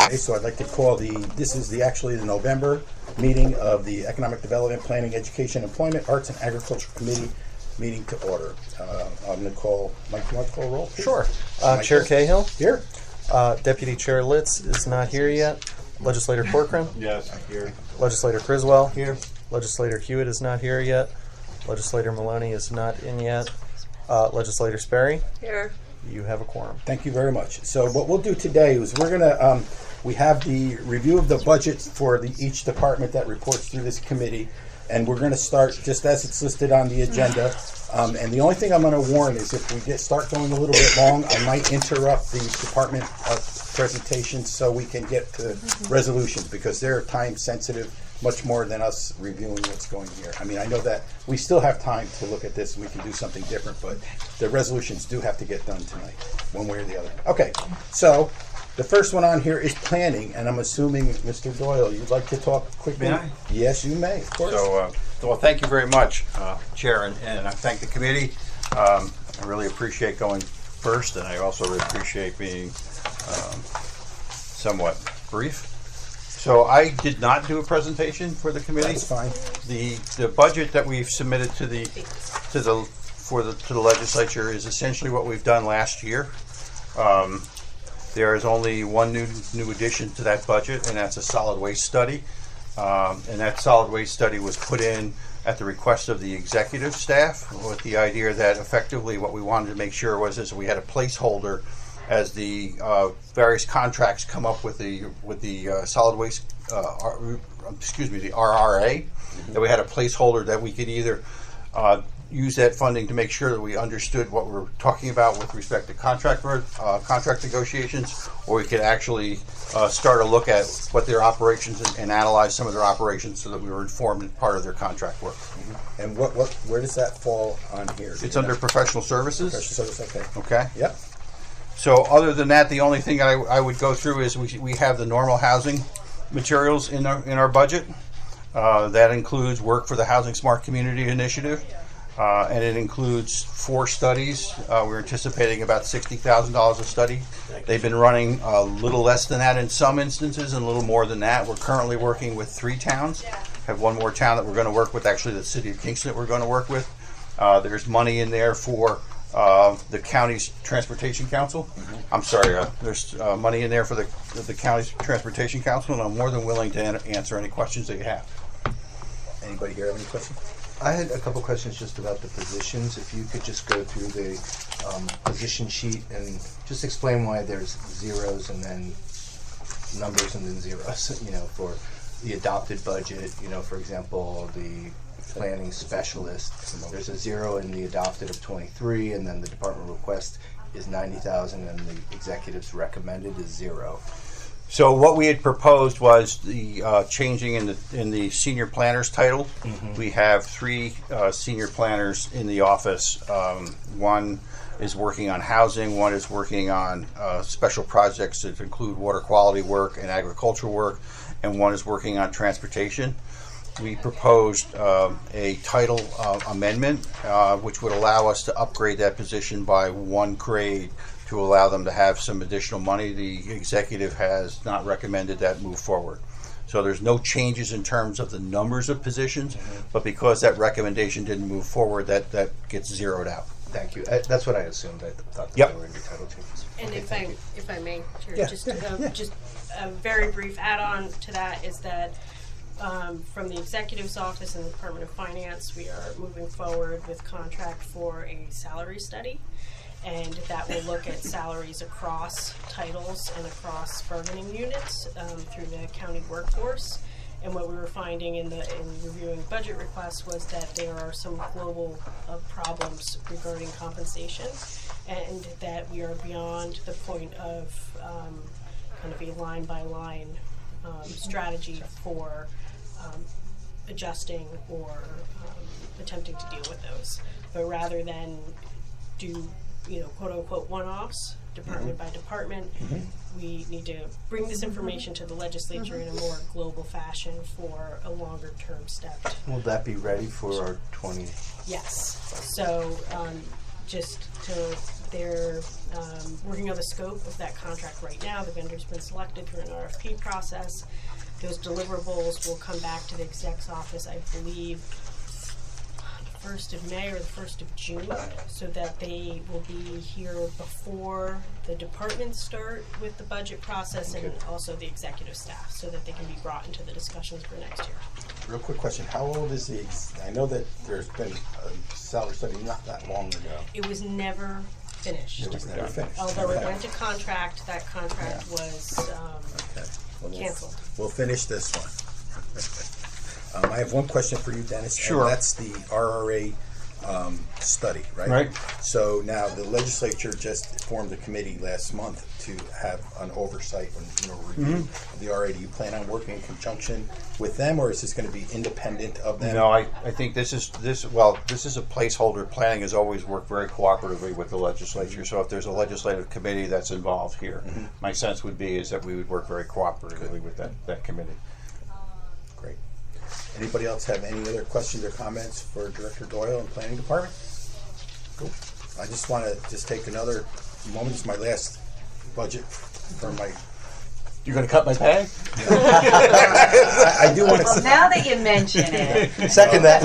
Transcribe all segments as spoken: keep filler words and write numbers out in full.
Okay, so I'd like to call the, this is the, actually the November meeting of the Economic Development, Planning, Education, Employment, Arts, and Agriculture Committee meeting to order. Uh, I'm going to call, Mike, you want to call roll, please? Sure. Uh, Chair Cahill? Here. Uh, Deputy Chair Litz is not here yet. Legislator Corcoran? Yes, here. Legislator Criswell? Here. Legislator Hewitt is not here yet. Legislator Maloney is not in yet. Uh, Legislator Sperry? Here. You have a quorum. Thank you very much. So what we'll do today is we're going to, um, we have the review of the budget for the, each department that reports through this committee, and we're going to start just as it's listed on the agenda. Um, and the only thing I'm going to warn is if we get start going a little bit long, I might interrupt the department uh, presentations so we can get to resolutions, because they're time sensitive much more than us reviewing what's going here. I mean, I know that we still have time to look at this and we can do something different, but the resolutions do have to get done tonight, one way or the other. Okay, so the first one on here is planning, and I'm assuming, Mister Doyle, you'd like to talk quickly? May I? Yes, you may, of course. So, uh, well, thank you very much, uh, Chair, and, and I thank the committee. Um, I really appreciate going first, and I also really appreciate being um, somewhat brief. So I did not do a presentation for the committee. That's fine. The the budget that we've submitted to the to the for the to the legislature is essentially what we've done last year. Um, there is only one new new addition to that budget, and that's a solid waste study. Um, and that solid waste study was put in at the request of the executive staff, with the idea that effectively what we wanted to make sure was is we had a placeholder as the uh, various contracts come up with the with the uh, solid waste, uh, R, excuse me, the R R A, mm-hmm. that we had a placeholder that we could either uh, use that funding to make sure that we understood what we're talking about with respect to contract uh, contract negotiations, or we could actually uh, start a look at what their operations and, and analyze some of their operations so that we were informed in part of their contract work. Mm-hmm. And what what where does that fall on here? It's under know? professional services. Professional service, okay. Okay. Yep. So other than that, the only thing I, I would go through is we, we have the normal housing materials in our, in our budget. Uh, that includes work for the Housing Smart Community Initiative, uh, and it includes four studies. Uh, we're anticipating about sixty thousand dollars a study. They've been running a little less than that in some instances and a little more than that. We're currently working with three towns. Have one more town that we're going to work with, actually the City of Kingston that we're going to work with. Uh, there's money in there for Uh, the county's transportation council. Mm-hmm. I'm sorry, uh, there's uh, money in there for the the county's transportation council, and I'm more than willing to an- answer any questions that you have. Anybody here have any questions? I had a couple questions just about the positions. If you could just go through the um, position sheet and just explain why there's zeros and then numbers and then zeros, you know, for the adopted budget, you know, for example, the planning specialist, there's a zero in the adopted of twenty-three, and then the department request is ninety thousand, and the executive's recommended is zero. So what we had proposed was the uh, changing in the in the senior planners title. Mm-hmm. We have three uh, senior planners in the office. Um, one is working on housing, one is working on uh, special projects that include water quality work and agricultural work, and one is working on transportation. We proposed uh, a title uh, amendment, uh, which would allow us to upgrade that position by one grade to allow them to have some additional money. The executive has not recommended that move forward. So there's no changes in terms of the numbers of positions, mm-hmm. but because that recommendation didn't move forward, that, that gets zeroed out. Thank you. I, that's what I assumed. I thought that yep. there were any title changes. And okay, if I you. if I may, Chair, yeah, just yeah, uh, yeah. just a very brief add-on to that is that um, from the Executive's Office and the Department of Finance, we are moving forward with contract for a salary study, and that will look at salaries across titles and across bargaining units um, through the county workforce. And what we were finding in the in reviewing budget requests was that there are some global uh, problems regarding compensation, and that we are beyond the point of um, kind of a line by line um, strategy for um, adjusting or um, attempting to deal with those. But rather than do, you know, quote unquote one-offs, department mm-hmm. by department, mm-hmm. we need to bring this information to the legislature mm-hmm. in a more global fashion for a longer term step. Will that be ready for our twenty? Yes. So um, just to they're um, working on the scope of that contract right now. The vendor's been selected through an R F P process. Those deliverables will come back to the exec's office, I believe, the first of May or the first of June, so that they will be here before the departments start with the budget process and also the executive staff, so that they can be brought into the discussions for next year. Real quick question, how old is the, ex- I know that there's been a salary study not that long ago. It was never finished. It was never finished. Although it Okay. went to contract, that contract Yeah. was um, Okay. Well, we'll- canceled. We'll finish this one. Um, I have one question for you, Dennis. Sure. And that's the R R A um, study, right? Right. So now the legislature just formed a committee last month to have an oversight and, you know, review Mm-hmm. of the R R A. Do you plan on working in conjunction with them, or is this going to be independent of them? No, I, I think this is, this, well, this is a placeholder. Planning has always worked very cooperatively with the legislature. So if there's a legislative committee that's involved here, my sense would be is that we would work very cooperatively with that, that committee. Great. Anybody else have any other questions or comments for Director Doyle and Planning Department? Cool. I just want to just take another moment. It's my last budget for my. You're going to cut my pay? I, I do want Well, to. now that you mention it, Second that.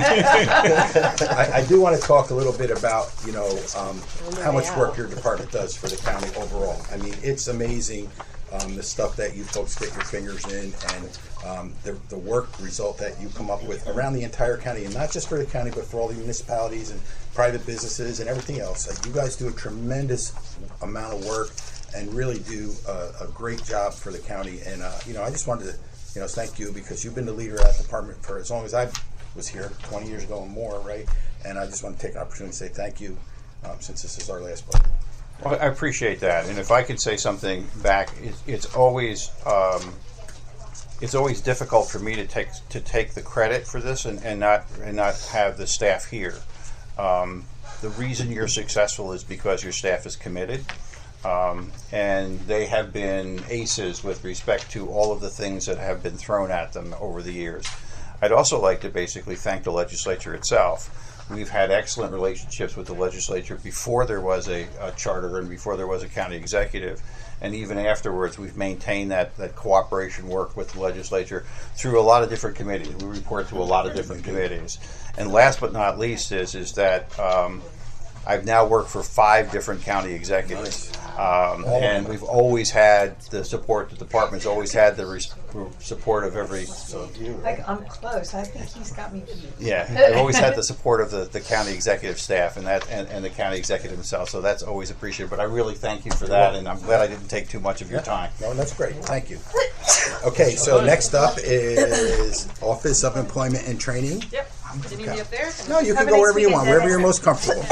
I, I do want to talk a little bit about, you know, um, how much work your department does for the county overall. I mean, it's amazing, um, the stuff that you folks get your fingers in, and um, the, the work result that you come up with around the entire county, and not just for the county, but for all the municipalities and private businesses and everything else. Like, you guys do a tremendous amount of work and really do a, a great job for the county. And, uh, you know, I just wanted to, you know, thank you, because you've been the leader of that department for as long as I was here, twenty years ago and more, right? And I just want to take an opportunity to say thank you, um, since this is our last budget. Well, I appreciate that, and if I could say something back, it's, it's always um, it's always difficult for me to take to take the credit for this and, and not and not have the staff here. Um, the reason you're successful is because your staff is committed, um, and they have been aces with respect to all of the things that have been thrown at them over the years. I'd also like to basically thank the legislature itself. We've had excellent relationships with the legislature before there was a, a charter and before there was a county executive. And even afterwards, we've maintained that, that cooperation work with the legislature through a lot of different committees. We report to a lot of different committees. And last but not least is, is that um, I've now worked for five different county executives. Um, and we've always had the support, the department's always had the res- support of every. like, I'm close. I think he's got me. Yeah, I've always had the support of the, the county executive staff and that and, and the county executive himself, so that's always appreciated. But I really thank you for that, and I'm glad I didn't take too much of your time. No, that's great. Thank you. Okay, so next up is Office of Employment and Training. Yep. Did you need me up there? No, you can Have a go nice wherever you weekend, want, wherever Dennis. you're most comfortable.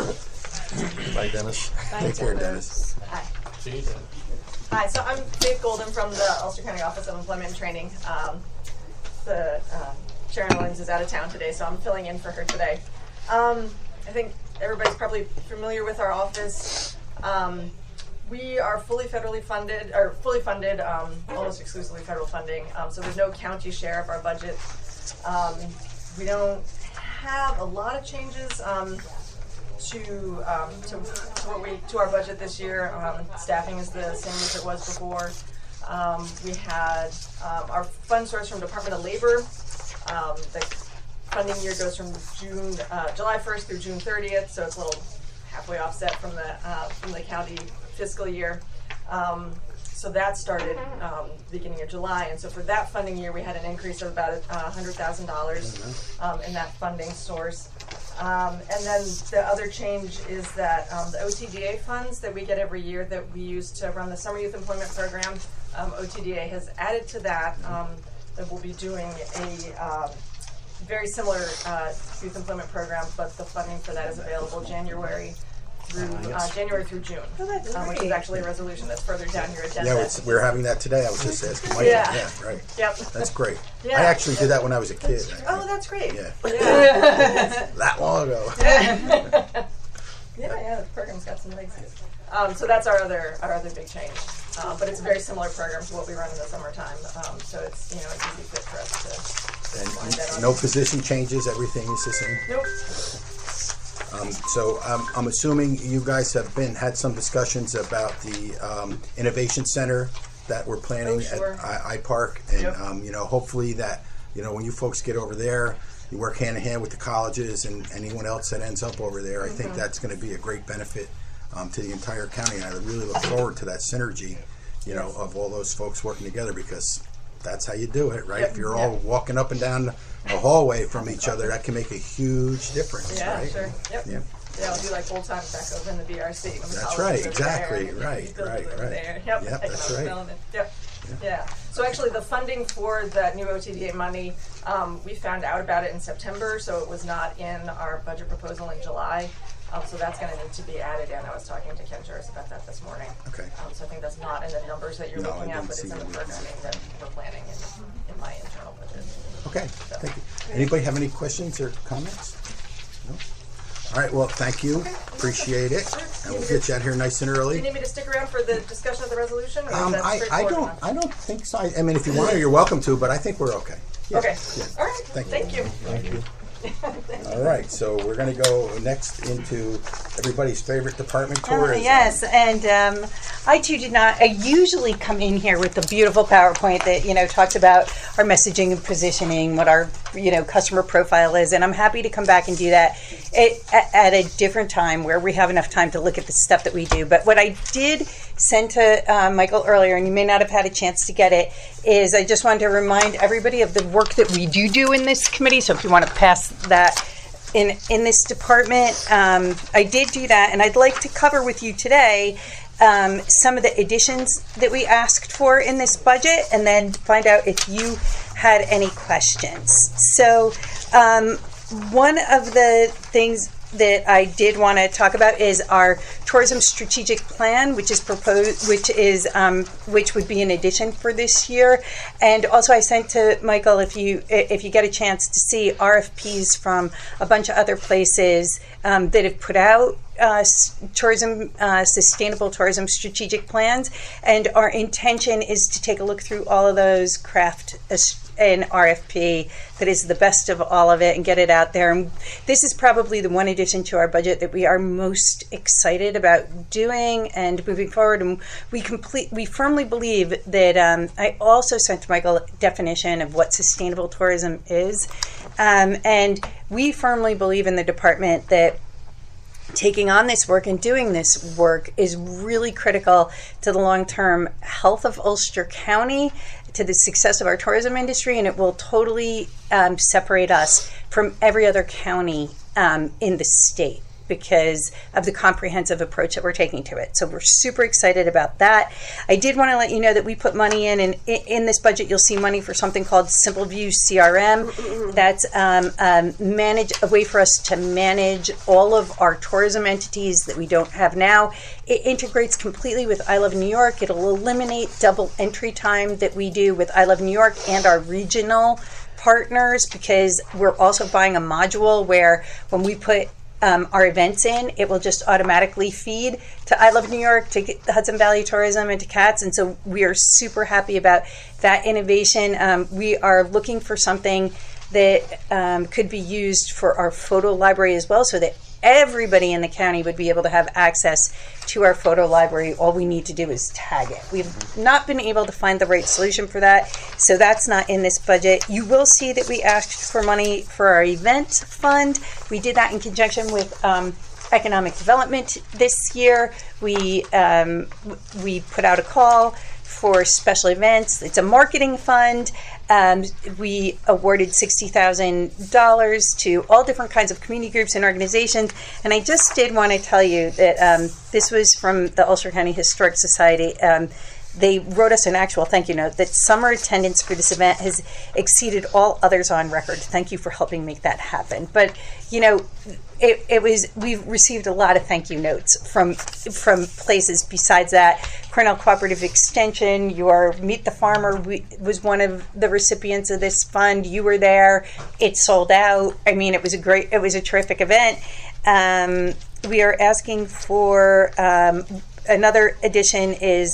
Bye, Dennis. Take care, Dennis. Hi. Hi, so I'm Faith Golden from the Ulster County Office of Employment and Training. Um, the um, Sharon Williams is out of town today, so I'm filling in for her today. Um, I think everybody's probably familiar with our office. Um, we are fully federally funded, or fully funded, um, almost exclusively federal funding. Um, so there's no county share of our budget. Um, we don't have a lot of changes. Um, To, um, to to what we to our budget this year. Um, staffing is the same as it was before. Um, we had um, our fund source from Department of Labor. Um, the funding year goes from June uh, July first through June thirtieth, so it's a little halfway offset from the uh, from the county fiscal year. Um, so that started um, beginning of July, and so for that funding year, we had an increase of about uh, one hundred thousand dollars um, in that funding source. Um, and then the other change is that um, the O T D A funds that we get every year that we use to run the Summer Youth Employment Program, um, O T D A has added to that. Um, that we'll be doing a um, very similar uh, youth employment program, but the funding for that is available January through uh, January through June, Oh, that's um, which is great. actually a resolution that's further down your agenda. Yeah, it's, we're having that today. I was just asking Michael. Yeah. Yeah, right. Yep. That's great. Yeah. I actually did that when I was a kid. Oh, that's great. Yeah. Yeah. That long ago. Yeah, yeah, the program's got some legs. Um, so that's our other our other big change. Uh, but it's a very similar program to what we run in the summertime. Um, so it's you know it's easy fit for us to. And no position changes. Everything is the same. Nope. Um, so um, I'm assuming you guys have been had some discussions about the um, innovation center that we're planning Oh, sure. at I, I Park, and Yep. um, you know, hopefully that you know when you folks get over there, you work hand in hand with the colleges and anyone else that ends up over there. I think Mm-hmm. that's going to be a great benefit um, to the entire county, and I really look forward to that synergy, you know, of all those folks working together, because that's how you do it, right? Yep. If you're Yeah. all walking up and down a hallway from each other, that can make a huge difference, Yeah, right? sure. Yep. Yeah. Yeah, we'll do like old times back over in the B R C. When the That's colleges right, over exactly, there, and right, these buildings right, over right. There. Yep, Yep, economic that's right. development. Yep. Yeah. So actually, the funding for that new O T D A money, um, we found out about it in September, so it was not in our budget proposal in July. Um, so that's going to need to be added in. I was talking to Ken Juris about that this morning. Okay. Um, so I think that's not in the numbers that you're No, I looking at, didn't but see it's in the that. programming that we're planning in, in my internal budget. Okay, thank you. Anybody have any questions or comments? No? All right, well, thank you. Appreciate it. And we'll get you out here nice and Do early. you need me to stick around for the discussion of the resolution? Or is Um, that I, I straightforward don't, enough? I don't think so. I, I mean, if you want to, you're welcome to, but I think we're okay. Yeah, Okay. yeah. All right. Thank you. Thank you. Thank you. All right, so we're going to go next into everybody's favorite department, Oh, tourism. yes, and um, I too did not. I usually come in here with the beautiful PowerPoint that you know talks about our messaging and positioning, what our you know customer profile is, and I'm happy to come back and do that at, at a different time where we have enough time to look at the stuff that we do. But what I did send to uh, Michael earlier, and you may not have had a chance to get it, is I just wanted to remind everybody of the work that we do do in this committee. So if you want to pass that in in this department, um, I did do that, and I'd like to cover with you today um, some of the additions that we asked for in this budget, and then find out if you had any questions. So um, one of the things that I did want to talk about is our tourism strategic plan, which is proposed, which is um, which would be an addition for this year. And also, I sent to Michael, if you if you get a chance to see R F Ps from a bunch of other places um, that have put out uh, tourism uh, sustainable tourism strategic plans, and our intention is to take a look through all of those, craft a an R F P that is the best of all of it and get it out there. And this is probably the one addition to our budget that we are most excited about doing and moving forward. And we complete, we firmly believe that um, I also sent to Michael a definition of what sustainable tourism is. Um, and we firmly believe in the department that taking on this work and doing this work is really critical to the long-term health of Ulster County, to the success of our tourism industry, and it will totally um, separate us from every other county um, in the state because of the comprehensive approach that we're taking to it. So we're super excited about that. I did want to let you know that we put money in, and in this budget you'll see money for something called Simple View C R M. That's um, um, manage a way for us to manage all of our tourism entities that we don't have now. It integrates completely with I Love New York. It'll eliminate double entry time that we do with I Love New York and our regional partners, because we're also buying a module where when we put Um, our events in, it will just automatically feed to I Love New York, to the Hudson Valley Tourism, and to C A T S. And so we are super happy about that innovation. Um, we are looking for something that um, could be used for our photo library as well, so that everybody in the county would be able to have access to our photo library. All we need to do is tag it. We've not been able to find the right solution for that, so that's not in this budget. You will see that we asked for money for our event fund. We did that in conjunction with um, economic development this year. We um, we put out a call for special events. It's a marketing fund. Um, we awarded sixty thousand dollars to all different kinds of community groups and organizations. And I just did want to tell you that um, this was from the Ulster County Historic Society. Um, they wrote us an actual thank you note that summer attendance for this event has exceeded all others on record. Thank you for helping make that happen. But, you know, it, it was, we've received a lot of thank you notes from from places besides that. Cornell Cooperative Extension, your Meet the Farmer we, was one of the recipients of this fund. You were there. It sold out. I mean, it was a great, it was a terrific event. Um, we are asking for um, another addition is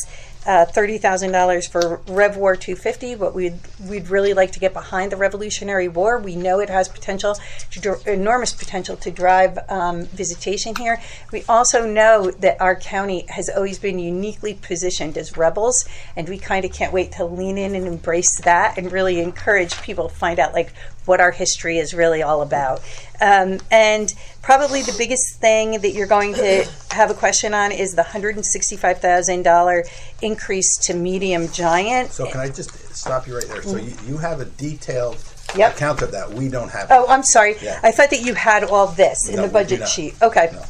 uh, thirty thousand dollars for Rev War two fifty. But we'd we'd really like to get behind the Revolutionary War. We know it has potential, to dr- enormous potential to drive um, visitation here. We also know that our county has always been uniquely positioned as rebels, and we kind of can't wait to lean in and embrace that and really encourage people to find out like what our history is really all about. Um, and probably the biggest thing that you're going to have a question on is the one hundred sixty-five thousand dollars increase to medium giant. So can I just stop you right there? So you, you have a detailed Yep. account of that. We don't have. Oh, I'm sorry. Yeah. I thought that you had all this in No, the we do budget not. sheet. Okay. No.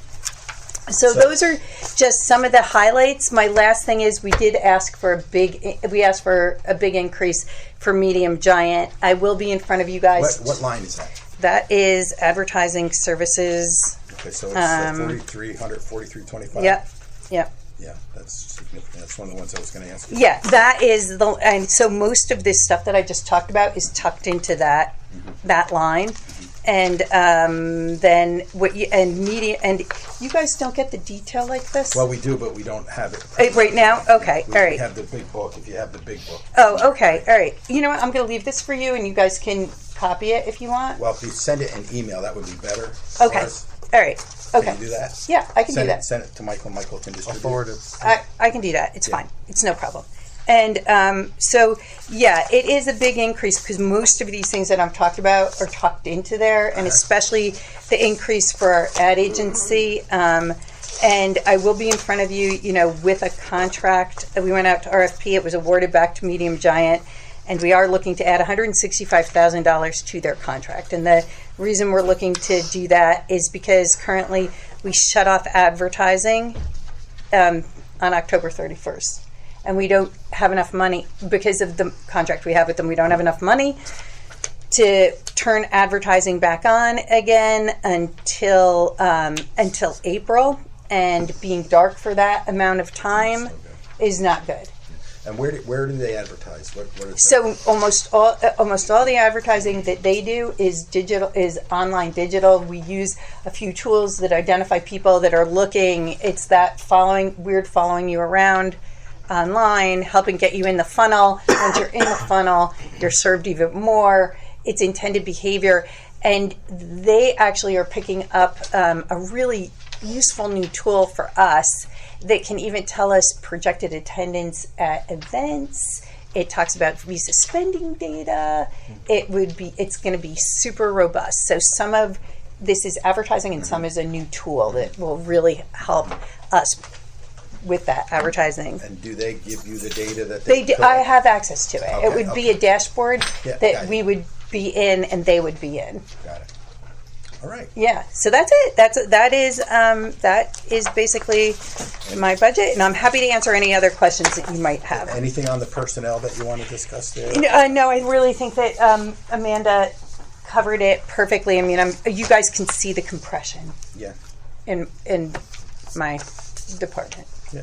So, So- those are just some of the highlights. My last thing is we did ask for a big, we asked for a big increase for medium giant. I will be in front of you guys. What, what line is that? That is advertising services. Okay, so it's Um, forty-three hundred, forty-three twenty-five. Yep. Yep. Yeah, that's significant. That's one of the ones I was going to ask you. Yeah, that is the, and so most of this stuff that I just talked about is tucked into that that line, and um, then what you and media and you guys don't get the detail like this. Well, we do, but we don't have it Uh, right now. Okay, We, all we right. have the big book. If you have the big book. Oh, okay, all right. You know what? I'm going to leave this for you, and you guys can copy it if you want. Well, if you send it in email, that would be better. Okay, Lars, all right. Can Okay. you do that? Yeah, I can send do it, that. Send it to Michael. Michael can I'll distribute. forward it. I, I can do that. It's Yeah. fine. It's no problem. And um, so, yeah, it is a big increase because most of these things that I'm talking about are tucked into there, and especially the increase for our ad agency. Um, and I will be in front of you, you know, with a contract. We went out to R F P. It was awarded back to Medium Giant. And we are looking to add one hundred sixty-five thousand dollars to their contract. And the reason we're looking to do that is because currently we shut off advertising um, on October thirty-first. And we don't have enough money, because of the contract we have with them, we don't have enough money to turn advertising back on again until um, until April. And being dark for that amount of time is not good. And where do, where do they advertise? What, what is So almost all uh, almost all the advertising that they do is digital, is online digital. We use a few tools that identify people that are looking. It's that following weird following you around online, helping get you in the funnel. Once you're in the funnel, you're served even more. It's intended behavior, and they actually are picking up um, a really useful new tool for us that can even tell us projected attendance at events. It talks about visa spending data. It would be, it's going to be super robust. So some of this is advertising and some is a new tool that will really help us with that advertising. And do they give you the data that They they? do, I have access to it. Okay, It would be a dashboard Yeah, got that it. we would be in and they would be in. Got it. All right. Yeah, so that's it. That's that is um, that is basically my budget, and I'm happy to answer any other questions that you might have. Anything on the personnel that you want to discuss there? No, uh, no, I really think that um, Amanda covered it perfectly. I mean, I'm, you guys can see the compression Yeah. in in my department. Yeah.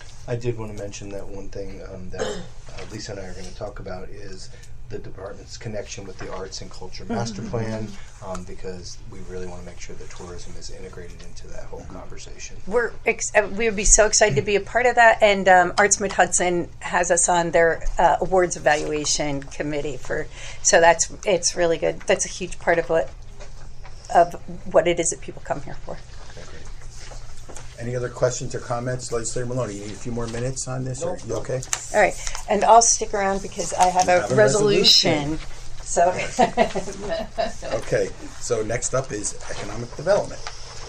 I did want to mention that one thing um, that uh, Lisa and I are going to talk about is the department's connection with the Arts and Culture Master Plan, um, because we really want to make sure that tourism is integrated into that whole conversation. We're ex- uh, we would be so excited to be a part of that, and um, Arts Mid Hudson has us on their uh, awards evaluation committee for. So that's it's really good. That's a huge part of what of what it is that people come here for. Okay, great. Any other questions or comments? Legislator Maloney, you need a few more minutes on this? Or you okay? All right, and I'll stick around because I have a have a resolution. So Okay. So next up is economic development.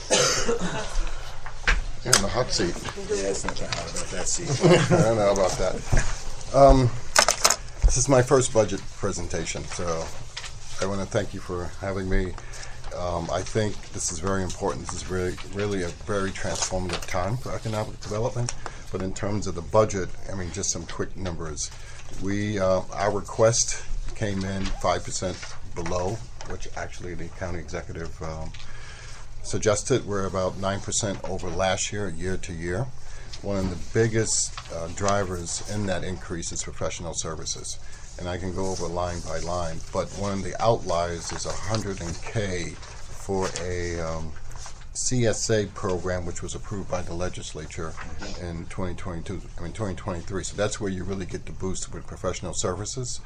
In the hot seat. Yeah, it's not that hard about that seat. I don't know about that. Um, this is my first budget presentation, so I want to thank you for having me. Um, I think this is very important. This is really, really a very transformative time for economic development. But in terms of the budget, I mean, just some quick numbers. We, uh, our request came in five percent below, which actually the county executive um, suggested. We're about nine percent over last year, year to year. One of the biggest uh, drivers in that increase is professional services. And I can go over line by line, but one of the outliers is one hundred K for a um, C S A program, which was approved by the legislature in twenty twenty-two, I mean twenty twenty-three. So that's where you really get the boost with professional services.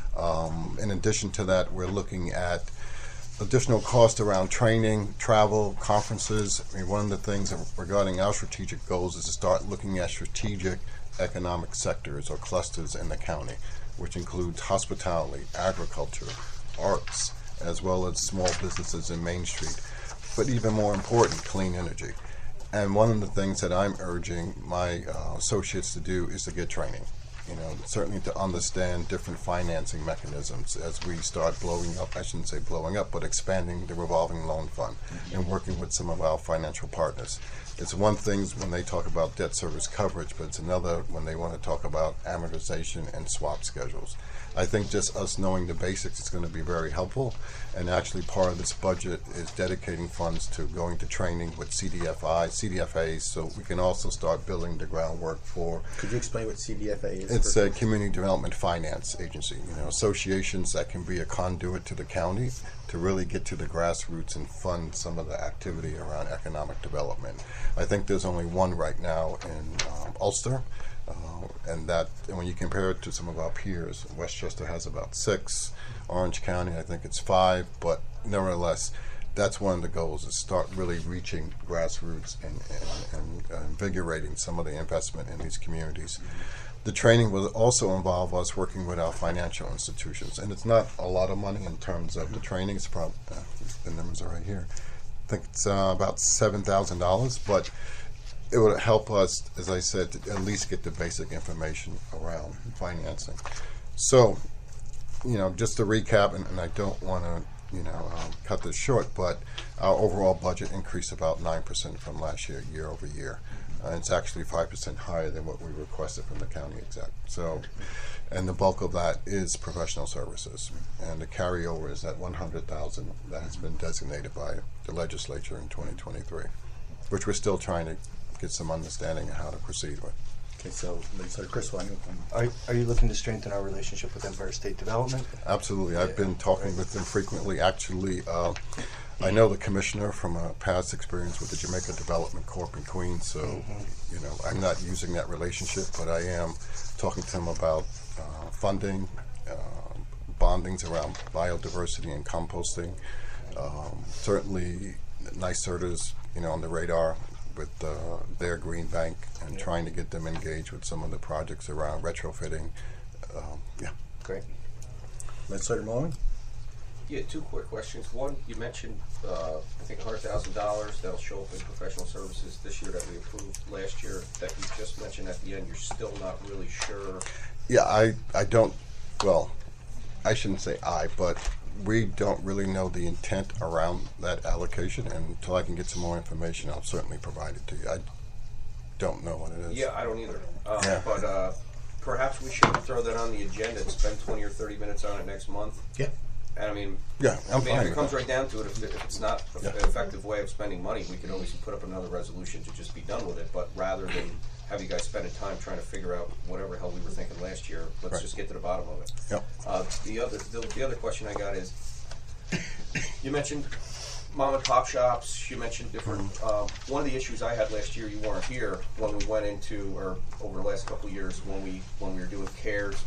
Um, in addition to that, we're looking at additional cost around training, travel, conferences. I mean, one of the things regarding our strategic goals is to start looking at strategic economic sectors or clusters in the county, which includes hospitality, agriculture, arts, as well as small businesses in Main Street. But even more important, clean energy. And one of the things that I'm urging my uh, associates to do is to get training. You know, certainly to understand different financing mechanisms as we start blowing up, I shouldn't say blowing up, but expanding the revolving loan fund and working with some of our financial partners. It's one thing when they talk about debt service coverage, but it's another when they want to talk about amortization and swap schedules. I think just us knowing the basics is going to be very helpful, and actually part of this budget is dedicating funds to going to training with C D F I, C D F As, so we can also start building the groundwork for. Could you explain what C D F A is? It's a community development finance agency, you know, associations that can be a conduit to the county to really get to the grassroots and fund some of the activity around economic development. I think there's only one right now in um, Ulster. Uh, and that, and when you compare it to some of our peers, Westchester has about six, Orange County, I think it's five, but nevertheless, that's one of the goals, is start really reaching grassroots and, and, and uh, invigorating some of the investment in these communities. The training will also involve us working with our financial institutions, and it's not a lot of money in terms of the training. It's probably, uh, the numbers are right here. I think it's uh, about seven thousand dollars, but it would help us, as I said, to at least get the basic information around financing. So, you know, just to recap, and, and I don't want to, you know, um, cut this short, but our overall budget increased about nine percent from last year, year over year. Uh, it's actually five percent higher than what we requested from the county exec. So, and the bulk of that is professional services. And the carryover is that one hundred thousand dollars that has been designated by the legislature in twenty twenty-three, which we're still trying to get some understanding of how to proceed with. Okay, so, so Chris, why don't you- Are, are you looking to strengthen our relationship with Empire State Development? Absolutely. I've been talking with them frequently. Actually, uh, I know the commissioner from a past experience with the Jamaica Development Corp in Queens, so, mm-hmm. you know, I'm not using that relationship, but I am talking to them about uh, funding, uh, bondings around biodiversity and composting. Um, certainly, NYSERDA is, you know, on the radar with uh, their green bank and yeah. trying to get them engaged with some of the projects around retrofitting. Um, yeah. Great. Legislator Maloney? Yeah, two quick questions. One, you mentioned, uh, I think one hundred thousand dollars that'll show up in professional services this year that we approved last year, that you just mentioned at the end. You're still not really sure. Yeah, I, I don't, well, I shouldn't say I, but we don't really know the intent around that allocation, and until I can get some more information, I'll certainly provide it to you. I don't know what it is. Yeah, I don't either. Uh, yeah. But uh, perhaps we should throw that on the agenda and spend twenty or thirty minutes on it next month. Yeah. And I mean, yeah, I'm I mean, fine if it with comes that. right down to it, if, if it's not Yeah. an effective way of spending money, we can always put up another resolution to just be done with it. But rather than have you guys spending time trying to figure out whatever hell we were thinking last year, let's Right. just get to the bottom of it. Yep. Uh, the other the, the other question I got is, you mentioned mom and pop shops. You mentioned different. Uh, one of the issues I had last year, you weren't here when we went into, or over the last couple of years when we when we were doing CARES.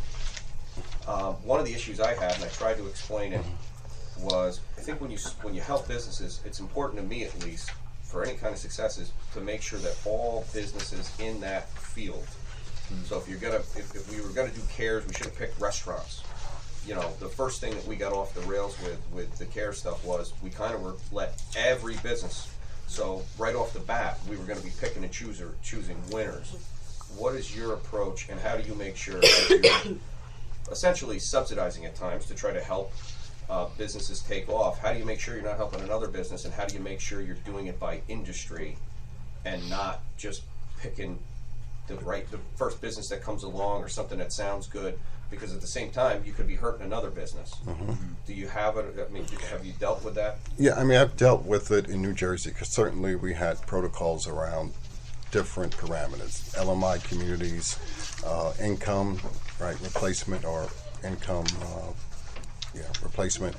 Uh, one of the issues I had, and I tried to explain it, was I think when you when you help businesses, it's important to me at least for any kind of successes to make sure that all businesses in that field. Mm-hmm. So if you're gonna if, if we were gonna do CARES, we should have picked restaurants. You know, the first thing that we got off the rails with with the CARES stuff was we kind of were let every business. So right off the bat, we were going to be picking and chooser, choosing winners. What is your approach, and how do you make sure that you're essentially subsidizing at times to try to help uh, businesses take off? How do you make sure you're not helping another business, and how do you make sure you're doing it by industry and not just picking the right, the first business that comes along or something that sounds good? Because at the same time, you could be hurting another business. Mm-hmm. Do you have it? I mean, have you dealt with that? Yeah, I mean, I've dealt with it in New Jersey because certainly we had protocols around different parameters, L M I communities, uh, income, right, replacement or income, uh, yeah, replacement.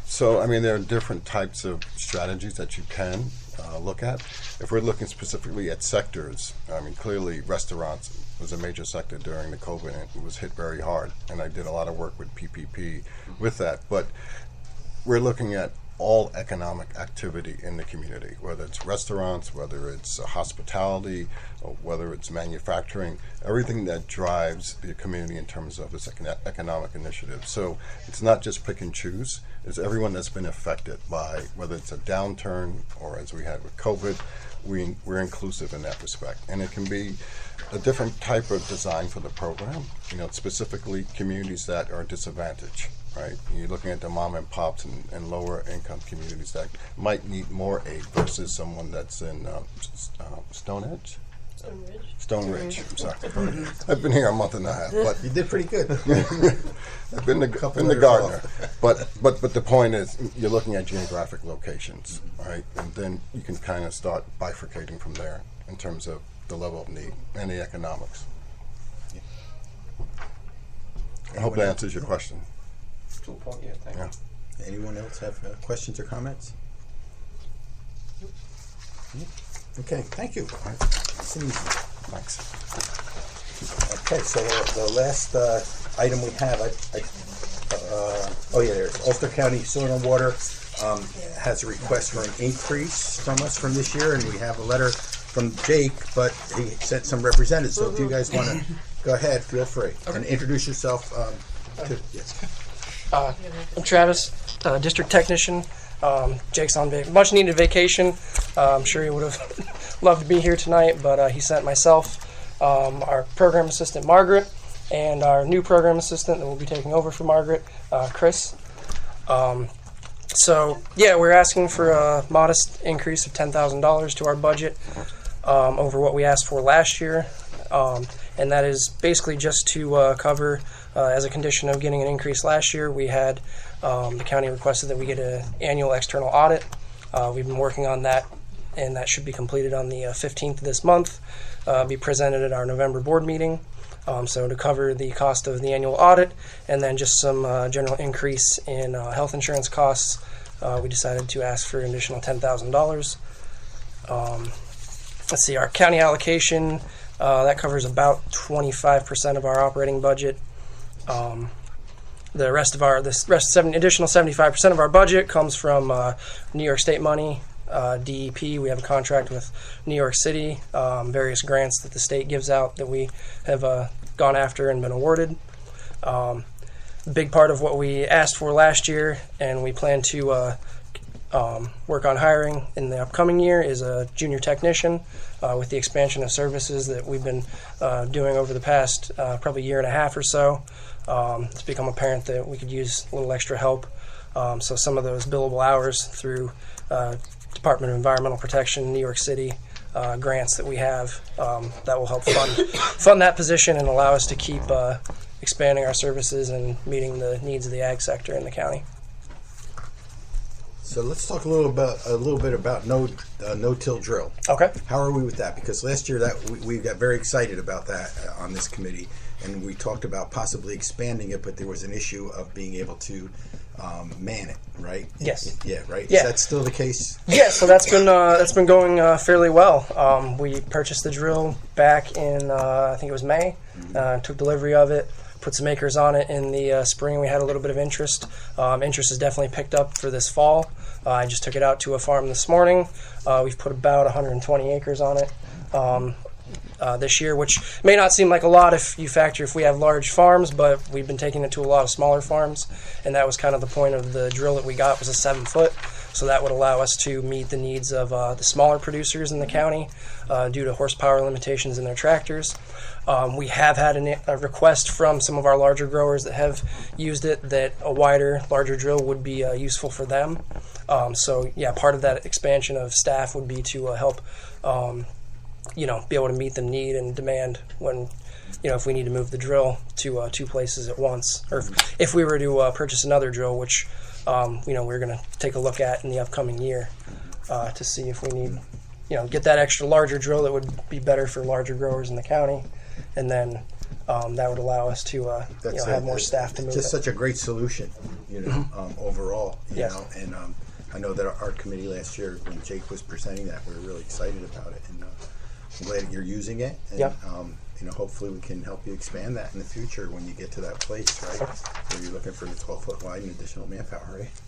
So, I mean, there are different types of strategies that you can uh, look at. If we're looking specifically at sectors, I mean, clearly restaurants was a major sector during the COVID, and it was hit very hard. And I did a lot of work with P P P with that. But we're looking at all economic activity in the community, whether it's restaurants, whether it's uh, hospitality, or whether it's manufacturing, everything that drives the community in terms of its econ- economic initiative. So it's not just pick and choose, it's everyone that's been affected by, whether it's a downturn or as we had with COVID, we, we're inclusive in that respect. And it can be a different type of design for the program, you know, specifically communities that are disadvantaged. Right, you're looking at the mom and pops and, and lower income communities that might need more aid versus someone that's in uh, uh, Stone Edge? Stone Ridge. Stone Ridge, I'm sorry. I've been here a month and a half, but You did pretty good. I've been the, Couple been the letters gardener. off. But, but, but the point is, you're looking at geographic locations, right? And then you can kind of start bifurcating from there in terms of the level of need and the economics. I hope that answers your question. To a point, yeah, thank Yeah. you. Anyone else have uh, questions or comments? Okay, thank you. It's easy. Thanks. Okay, so the, the last uh, item we have, I, I, uh, oh yeah, there's Ulster County Soil and Water um, has a request for an increase from us from this year, and we have a letter from Jake, but he sent some representatives. So if you guys want to go ahead, feel free and introduce yourself. Um, to, yes. Uh, I'm Travis, uh, district technician. Um, Jake's on va- much needed vacation. Uh, I'm sure he would have loved to be here tonight, but uh, he sent myself, um, our program assistant Margaret, and our new program assistant that will be taking over for Margaret, uh, Chris. Um, so yeah, we're asking for a modest increase of ten thousand dollars to our budget um, over what we asked for last year, um, and that is basically just to uh, cover. Uh, as a condition of getting an increase last year, we had um, the county requested that we get an annual external audit. Uh, we've been working on that, and that should be completed on the uh, fifteenth of this month, uh, be presented at our November board meeting. Um, so to cover the cost of the annual audit and then just some uh, general increase in uh, health insurance costs, uh, we decided to ask for an additional ten thousand dollars. Um, let's see, our county allocation, uh, that covers about twenty-five percent of our operating budget. Um, the rest of our, this rest seven additional seventy-five percent of our budget comes from uh, New York State money, uh, D E P. We have a contract with New York City, um, various grants that the state gives out that we have uh, gone after and been awarded. Um, big part of what we asked for last year, and we plan to uh, um, work on hiring in the upcoming year, is a junior technician. Uh, with the expansion of services that we've been uh, doing over the past uh, probably year and a half or so, um, it's become apparent that we could use a little extra help. Um, so some of those billable hours through uh, Department of Environmental Protection, New York City uh, grants that we have, um, that will help fund fund that position and allow us to keep uh, expanding our services and meeting the needs of the ag sector in the county. So let's talk a little about a little bit about no uh, no-till drill. Okay. How are we with that? Because last year that we, we got very excited about that uh, on this committee, and we talked about possibly expanding it, but there was an issue of being able to um, man it, right? Yes. Yeah. Right. Yeah. Is that still the case? Yeah, so that's been uh, that's been going uh, fairly well. Um, we purchased the drill back in uh, I think it was May. Uh, took delivery of it. Put some acres on it in the uh, spring. We had a little bit of interest. Um, interest has definitely picked up for this fall. Uh, I just took it out to a farm this morning. Uh, we've put about one hundred twenty acres on it um, uh, this year, which may not seem like a lot if you factor if we have large farms, but we've been taking it to a lot of smaller farms, and that was kind of the point of the drill that we got, was a seven foot. So that would allow us to meet the needs of uh, the smaller producers in the county uh, due to horsepower limitations in their tractors. Um, we have had an, a request from some of our larger growers that have used it that a wider, larger drill would be uh, useful for them. Um, so yeah, part of that expansion of staff would be to uh, help, um, you know, be able to meet the need and demand when, you know, if we need to move the drill to uh, two places at once, or if, if we were to uh, purchase another drill, which um, you know we're going to take a look at in the upcoming year uh, to see if we need, you know, get that extra larger drill that would be better for larger growers in the county. And then um, that would allow us to uh, you know, have more staff to move It's just it. such a great solution. you know, um, overall, you Yes. know, and um, I know that our, our committee last year, when Jake was presenting that, we were really excited about it, and uh, I'm glad that you're using it, and Yep. um, you know, hopefully we can help you expand that in the future when you get to that place, right? Where you're looking for the twelve foot wide and additional manpower, right?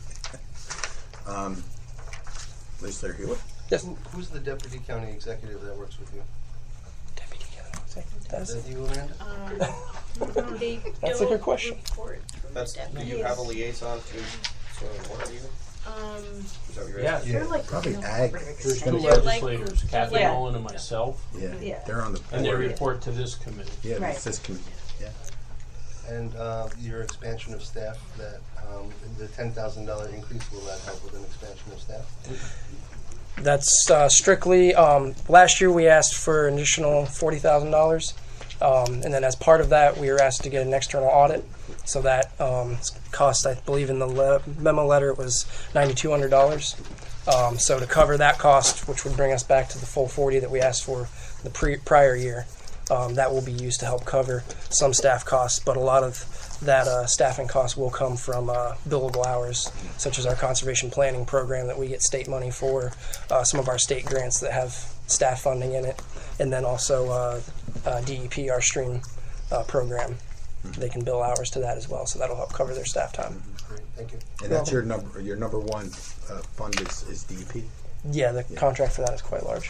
um, Legislator Hewitt? Yes. Who- Who's the deputy county executive that works with you? Deputy County Executive. That's, Is that you, Amanda? Um, they That's a good don't question. report through That's, the do deputy. you have a liaison to soil and water even? Um, Is that what you're Yeah. asking? Yeah. Probably ag. There's two They're like- legislators, Kathy Yeah. Nolan and myself, Yeah, Yeah. they're on the and they board. report to this committee. Yeah, Right. it's this committee. Yeah. And uh, your expansion of staff, that um, the ten thousand dollar increase, will that help with an expansion of staff? That's uh, strictly, um, last year we asked for an additional forty thousand dollars. Um, and then as part of that, we were asked to get an external audit. So that um, cost, I believe in the le- memo letter, it was nine thousand two hundred dollars. Um, so to cover that cost, which would bring us back to the full forty that we asked for the pre- prior year, um, that will be used to help cover some staff costs. But a lot of that uh, staffing costs will come from uh, billable hours, such as our conservation planning program that we get state money for, uh, some of our state grants that have staff funding in it, and then also uh, uh, D E P, our stream uh, program. They can bill hours to that as well, so that'll help cover their staff time. Great, thank you. And that's your number. Your number one uh, fund is, is D E P. Yeah, the Yeah. contract for that is quite large.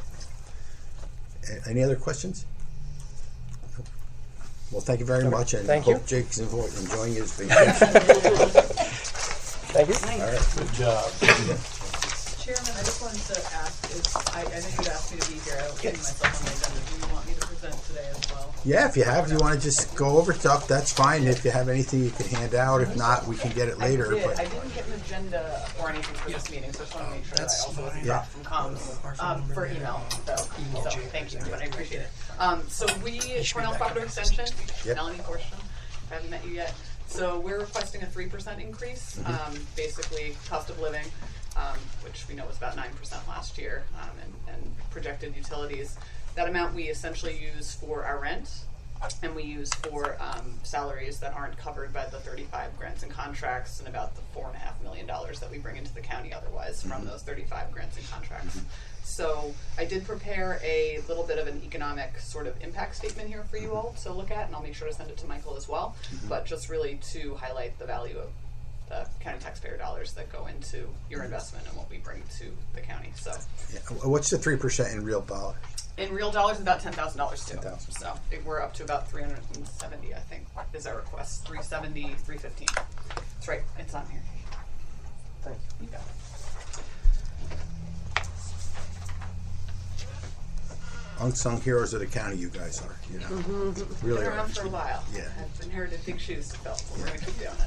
Yeah. A- Any other questions? Nope. Well, thank you very much, and Thank hope you. Jake's envo- enjoying his vacation. Thank you. All right. Good job. Chairman, I just wanted to ask, is, I, I know you'd asked me to be here, I was putting myself on the agenda, do you want me to present today as well? Yeah, if you have, you want to just go over stuff, that's fine. If you have anything you can hand out, if not, we can get it later. I did, But I didn't get an agenda or anything for this meeting, so I just want to make sure that I also wasn't Yeah. dropped from comms, um, for email, so, so, thank you, but I appreciate it. Um, so we, Cornell Cooperative Extension, Yep. Melanie Forston, I haven't met you yet, so we're requesting a three percent increase, um, basically cost of living, um, which we know was about nine percent last year, um, and, and projected utilities. That amount we essentially use for our rent, and we use for um, salaries that aren't covered by the thirty-five grants and contracts, and about the four and a half million dollars that we bring into the county otherwise from those thirty-five grants and contracts. So I did prepare a little bit of an economic sort of impact statement here for you all to look at, and I'll make sure to send it to Michael as well. But just really to highlight the value of the county taxpayer dollars that go into your investment and what we bring to the county. So yeah. What's the three percent in real dollars? in real dollars, about ten thousand dollars too. ten thousand. So it, we're up to about three hundred and seventy, I think, is our request. Three seventy, three fifteen. That's right. It's on here. Thank you. You got it. Unsung heroes of the county, you guys are. You know, really Been are. around for a while. Yeah. I've inherited big shoes to fill. So we're gonna keep doing it.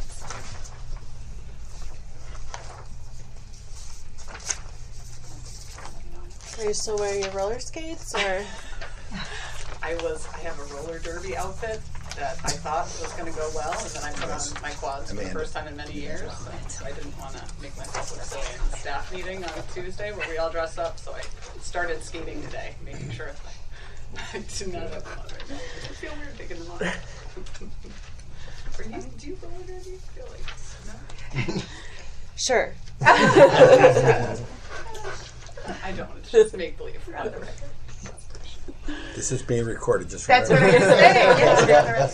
Are you still wearing your roller skates, or? I was. I have a roller derby outfit that I thought was going to go well, and then I put on my quads for the Amanda. first time in many years. So I didn't want to make myself look silly in the staff meeting on Tuesday where we all dressed up. So I started skating today, making sure I do not have them on right now. I feel weird taking them on. Are you, do you roller derby? I feel like no. Sure. I don't. It's just make believe for the record. This is being recorded, just That's what remember. I was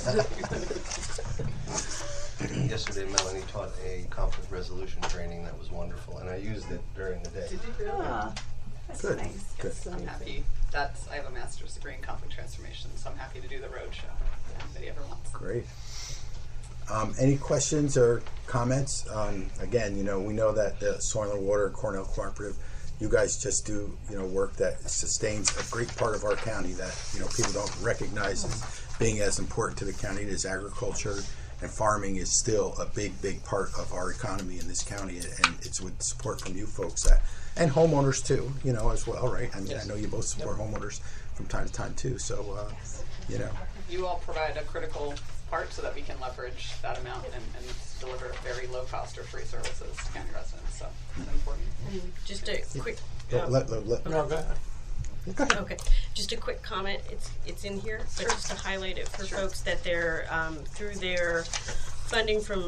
saying. Yesterday, Melanie taught a conflict resolution training that was wonderful, and I used it during the day. Did you really? Aw, that's Good. nice. Good. I'm happy. That's I have a master's degree in conflict transformation, so I'm happy to do the road show if anybody ever wants. Great. Um, any questions or comments? Um, again, you know, we know that the Soil and Water Cornell Cooperative, you guys just do, you know, work that sustains a great part of our county that, you know, people don't recognize as being as important to the county as agriculture, and farming is still a big, big part of our economy in this county, and it's with support from you folks that, and homeowners too, you know, as well, right? I mean, I know you both support homeowners from time to time too, so, uh, you know. You all provide a critical part so that we can leverage that amount and, and deliver very low cost or free services to county residents. So it's important. Just a quick. Let, um, let, let, let- No, go ahead. Okay, just a quick comment. It's it's in here, but just to highlight it for folks that they're um, through their funding from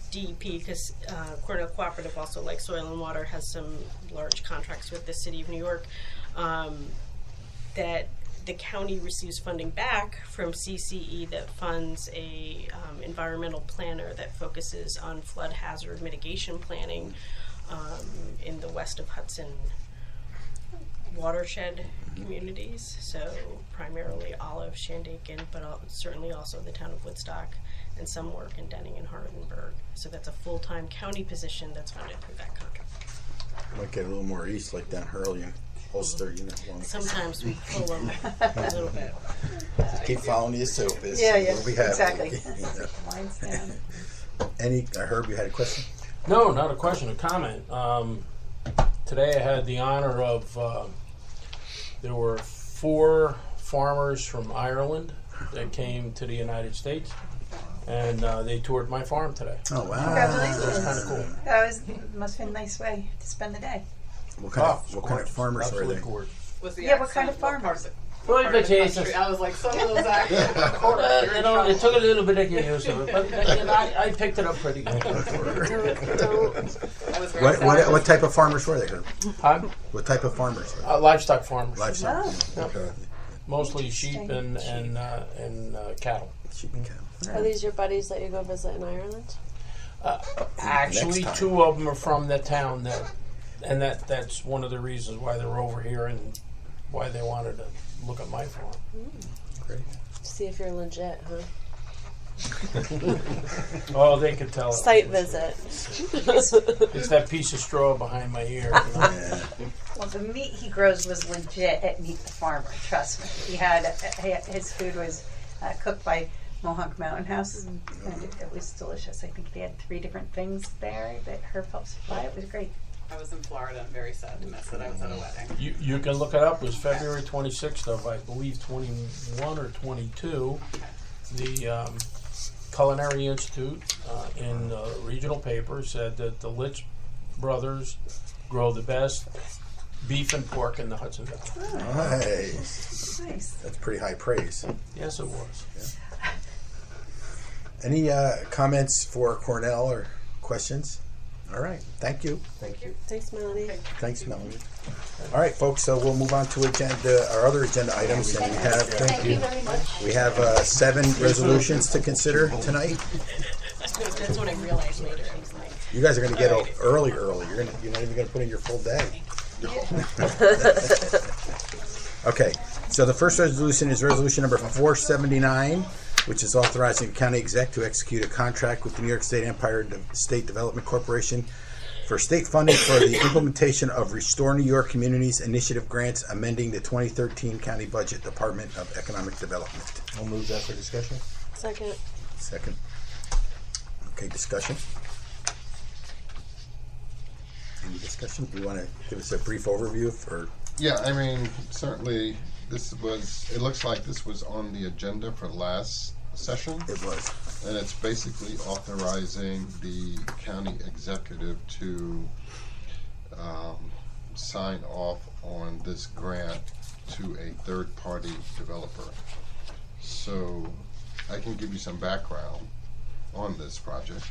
D E P, because uh, Cornell Cooperative, also like Soil and Water, has some large contracts with the City of New York, um, that the county receives funding back from C C E that funds a um, environmental planner that focuses on flood hazard mitigation planning um, in the west of Hudson watershed communities, so primarily Olive, Shandaken, but al- certainly also the town of Woodstock, and some work in Denning and Hardenberg. So that's a full-time county position that's funded through that contract. Might get a little more east, like down Hurley and Ulster, you know. Long. Sometimes we pull them a little bit. Keep following the soap is. Yeah, yeah, what we have. exactly. Yeah. Mine's down. Any, I heard you had a question? No, not a question, a comment. Um, today I had the honor of, uh, there were four farmers from Ireland that came to the United States, and uh, they toured my farm today. Oh, wow. Congratulations. That's kind of cool. That was must have been a nice way to spend the day. What kind, Oh, of, what kind of farmers were Absolutely they? gorgeous. Was the Yeah, what kind accent- of farmers? part of it- Well, what part of the Jesus. country? I was like, some of those accents. Uh, you know, it took a little bit to get used to it, but uh, you know, I, I picked it up pretty good. I was very What, sad. what, what type of farmers were they? Herb? Huh? What type of farmers were they? Uh, livestock farmers, Livestock. Oh. Okay. mostly sheep and and uh, and uh, cattle. Sheep and cattle. Are these your buddies that you go visit in Ireland? Uh, actually, Next time. two of them are from that town that, and that that's one of the reasons why they're over here and why they wanted to look at my farm. Great. See if you're legit, huh? Oh, they could tell. Site visit. It's that piece of straw behind my ear. You know? Yeah. Well, the meat he grows was legit at Meet the Farmer. Trust me. He had his food was uh, cooked by Mohawk Mountain House, and it, it was delicious. I think they had three different things there that Herb helped supply. It was great. I was in Florida. I'm very sad to miss that I was at a wedding. You you can look it up. It was February twenty-sixth of I believe twenty-one or twenty-two. The um, Culinary Institute uh, in the regional paper said that the Litz brothers grow the best beef and pork in the Hudson Valley. Nice. Nice. That's pretty high praise. Yes, it was. Any uh, comments for Cornell or questions? All right. Thank you. Thank you. Thanks, Melanie. Thanks, Melanie. All right, folks. So we'll move on to agenda, our other agenda items, and we have Thank you very much. we have uh, seven resolutions to consider tonight. That's what I realized later. I was like, You guys are going to get out early, early. You're gonna, you're not even going to put in your full day. Okay. So the first resolution is resolution number four seventy-nine, which is authorizing the county exec to execute a contract with the New York State Empire De- State Development Corporation for state funding for the implementation of Restore New York Communities Initiative grants, amending the twenty thirteen county budget, Department of Economic Development. I'll move that for discussion. Second. Second. Okay, discussion. Any discussion? Do you want to give us a brief overview for? Yeah, I mean, certainly this was, it looks like this was on the agenda for last session. It was. And it's basically authorizing the county executive to um, sign off on this grant to a third-party developer. So I can give you some background on this project.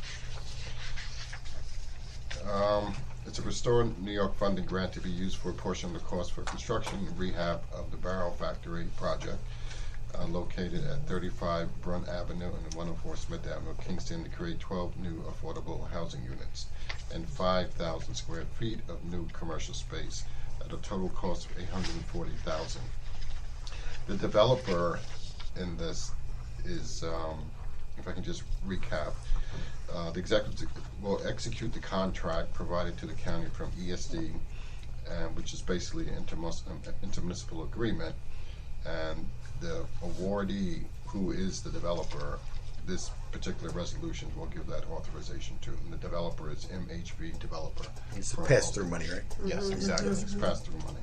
Um, it's a Restore New York funding grant to be used for a portion of the cost for construction and rehab of the Barrel Factory project uh, located at thirty-five Brun Avenue and one oh four Smith Avenue, Kingston, to create twelve new affordable housing units and five thousand square feet of new commercial space at a total cost of eight hundred forty thousand dollars. The developer in this is, um, if I can just recap, Uh, the executive will execute the contract provided to the county from E S D, uh, which is basically the intermus- um, intermunicipal agreement, and the awardee, who is the developer, this particular resolution will give that authorization to, and the developer is M H V Developer. It's from pass-through Ulster. money, right? Yes, exactly. It's pass-through money.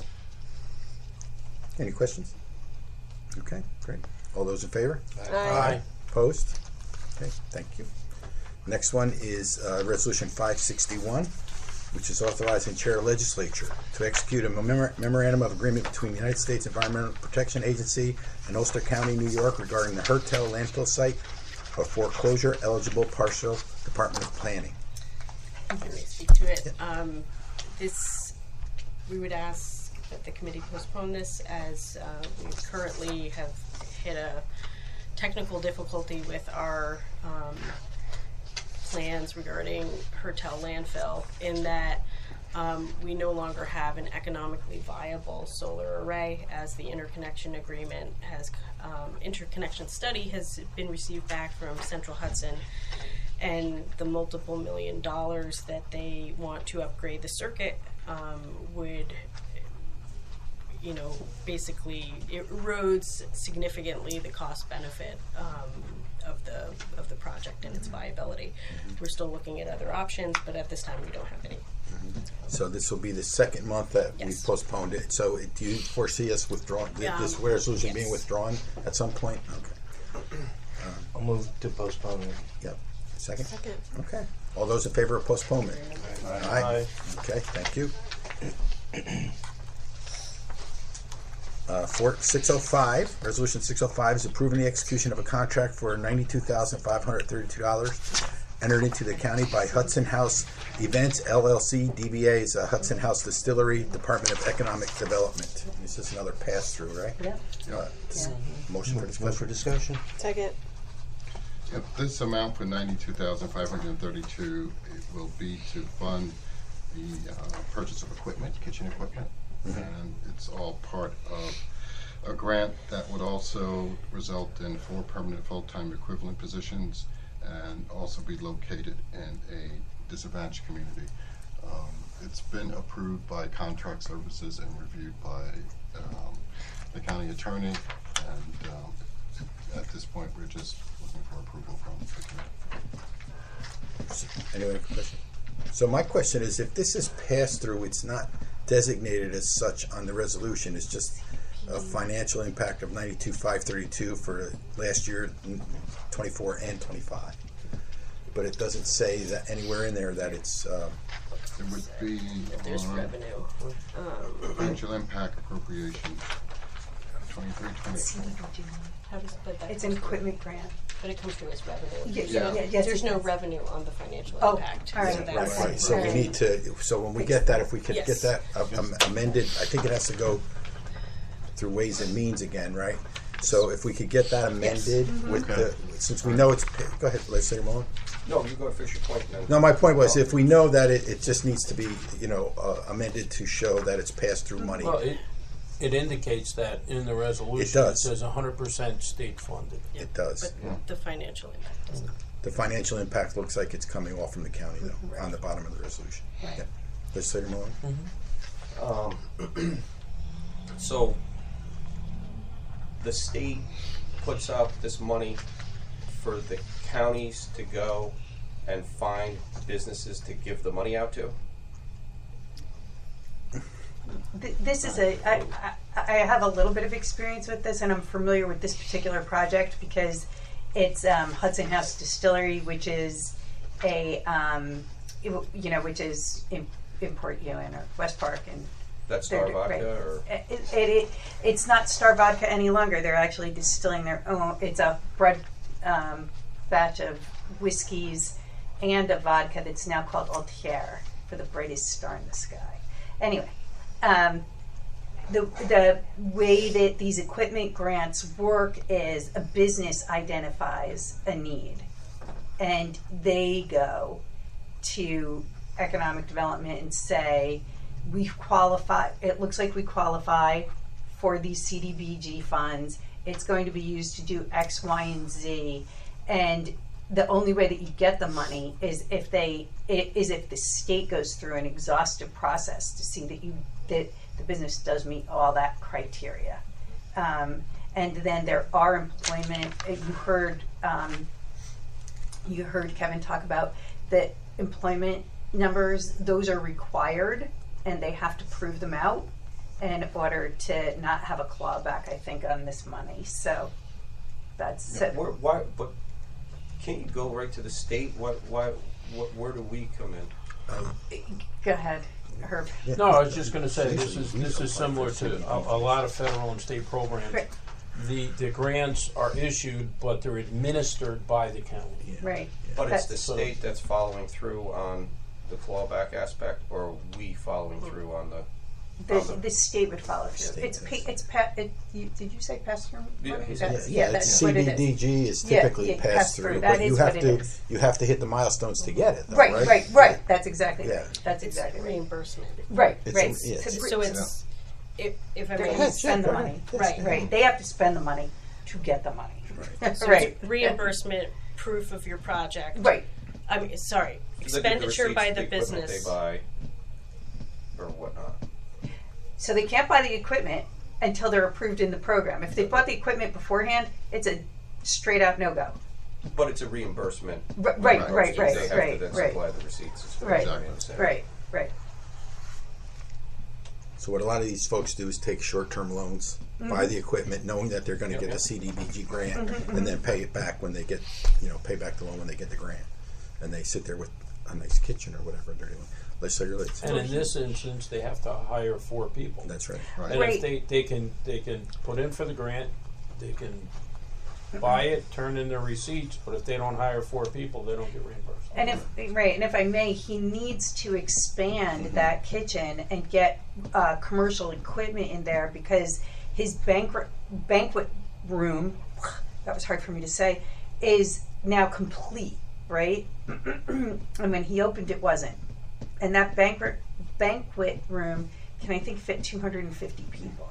Any questions? Okay, great. All those in favor? Aye. Opposed? Okay, thank you. Next one is uh, Resolution five sixty-one, which is authorizing Chair of Legislature to execute a memor- memorandum of agreement between the United States Environmental Protection Agency and Ulster County, New York, regarding the Hertel landfill site a foreclosure eligible partial Department of Planning. Let me speak to it. Um, this, we would ask that the committee postpone this as uh, we currently have hit a technical difficulty with our um, plans regarding Hertel landfill, in that um, we no longer have an economically viable solar array, as the interconnection agreement has, um, interconnection study has been received back from Central Hudson, and the multiple million dollars that they want to upgrade the circuit um, would, you know, basically it erodes significantly the cost benefit um, of the of the project and its viability. We're still looking at other options, but at this time we don't have any. So this will be the second month that Yes. we've postponed it. So it- do you foresee us withdrawing, th- this Um, resolution yes. being withdrawn at some point? Okay. I'll move to postpone it. Yep. Second? Second. Okay. All those in favor of postponement? Aye. Okay, thank you. Uh, for six oh five, resolution six oh five is approving the execution of a contract for ninety-two thousand five hundred thirty-two dollars entered into the county by Hudson House Events L L C, D B A is a Hudson House Distillery, Department of Economic Development. This is another pass-through, right? Yep. Uh, Yeah. Motion for Move discussion? for discussion. Second. Yep, this amount for ninety-two thousand five hundred thirty-two, it will be to fund the uh, purchase of equipment, kitchen equipment. And it's all part of a grant that would also result in four permanent full-time equivalent positions and also be located in a disadvantaged community. Um, It's been approved by Contract Services and reviewed by um, the county attorney, and um, at this point, we're just looking for approval from the committee. Any other question? So my question is, if this is passed through, it's not designated as such on the resolution, it's just a financial impact of ninety-two five thirty-two for last year, twenty-four and twenty-five. But it doesn't say that anywhere in there that it's, um, It would be There's on revenue. Um, financial impact appropriation, twenty-three, twenty-four. how does, but that It's comes an through- equipment grant. But it comes through as revenue. Yeah, So yeah, yeah, yes, there's it no does. revenue on the financial Oh, impact. all right. So right, that's- right, so we Right. need to, so when we get that, if we could Yes. get that um, amended, I think it has to go through Ways and Means again, right? So if we could get that amended with the, since we know it's, pa- go ahead, legislator Mullen. No, you go finish your point then. No, my point was, if we know that it, it just needs to be, you know, uh, amended to show that it's pass-through money. Well, it, it indicates that in the resolution. It does. It says hundred percent state funded. It does. But the financial impact does not. The financial impact looks like it's coming off from the county, though, on the bottom of the resolution. Right. Yeah. Legislator Mullen? Um, so the state puts out this money for the counties to go and find businesses to give the money out to? Th- This is a, I, I, I have a little bit of experience with this, and I'm familiar with this particular project because it's um, Hudson House Distillery, which is a, um, it w- you know, which is in, in Port Ewan or West Park, and That's they're- Star Vodka right. or? It, it, it, it's not Star Vodka any longer. They're actually distilling their own. It's a bred um, batch of whiskeys and a vodka that's now called Altier, for the brightest star in the sky. Anyway, um, the the way that these equipment grants work is a business identifies a need, and they go to economic development and say, we qualify, it looks like we qualify for these C D B G funds. It's going to be used to do X, Y, and Z. And the only way that you get the money is if they, i- is if the state goes through an exhaustive process to see that you, that the business does meet all that criteria. Um, and then there are employment, uh, you heard, um, you heard Kevin talk about the employment numbers, those are required and they have to prove them out in order to not have a clawback, I think, on this money. So that's Yeah, where, why, but can't you go right to the state? What, why, what, where do we come in? Go ahead, Herb. No, I was just gonna say, this is, this is similar to a, a lot of federal and state programs. Right. the, the grants are issued, but they're administered by the county. Right. But it's the That's- state that's following through on the clawback aspect, or are we following through on the? The, on the- the state would follow through. State It's, does. pa- it's, pa- it, you, did you say pass through? Yeah, money? he said- That's- Yeah, that's it's what it is. C B D G is Yeah, typically yeah, passed pass through. through, That but you is have what to it is. you have to hit the milestones to get it. Though, Right, right, right, right. That's exactly Yeah. right. That's It's exactly right. reimbursement. Right, It's right. a- yeah, So- it's- So it's, if, if I They may. have to spend the go money. ahead. Yes, Right, yeah. right. They have to spend the money to get the money. Right. So Right. it's reimbursement, proof of your project. Right. I mean, sorry, the- the expenditure receipts, by the equipment business. they buy, or whatnot. So they can't buy the equipment until they're approved in the program. If they bought the equipment beforehand, it's a straight out no go. But it's a reimbursement. Right, right, approach, right, because right, They have to right, then right. supply the receipts. is what Right, I'm trying to say. right, right. So what a lot of these folks do is take short-term loans, buy the equipment, knowing that they're going to Yep, get yep. the C D B G grant, and then pay it back when they get, you know, pay back the loan when they get the grant, and they sit there with a nice kitchen or whatever they're doing. Legislator Litz. And in this instance, they have to hire four people. That's right. And Right. if they, they can, they can put in for the grant, they can buy it, turn in their receipts, but if they don't hire four people, they don't get reimbursed. And if right, and if I may, he needs to expand that kitchen and get uh, commercial equipment in there because his banquet banquet room, that was hard for me to say, is now complete, right? And when he opened, it wasn't. And that banquet banquet room can I think fit two hundred fifty people.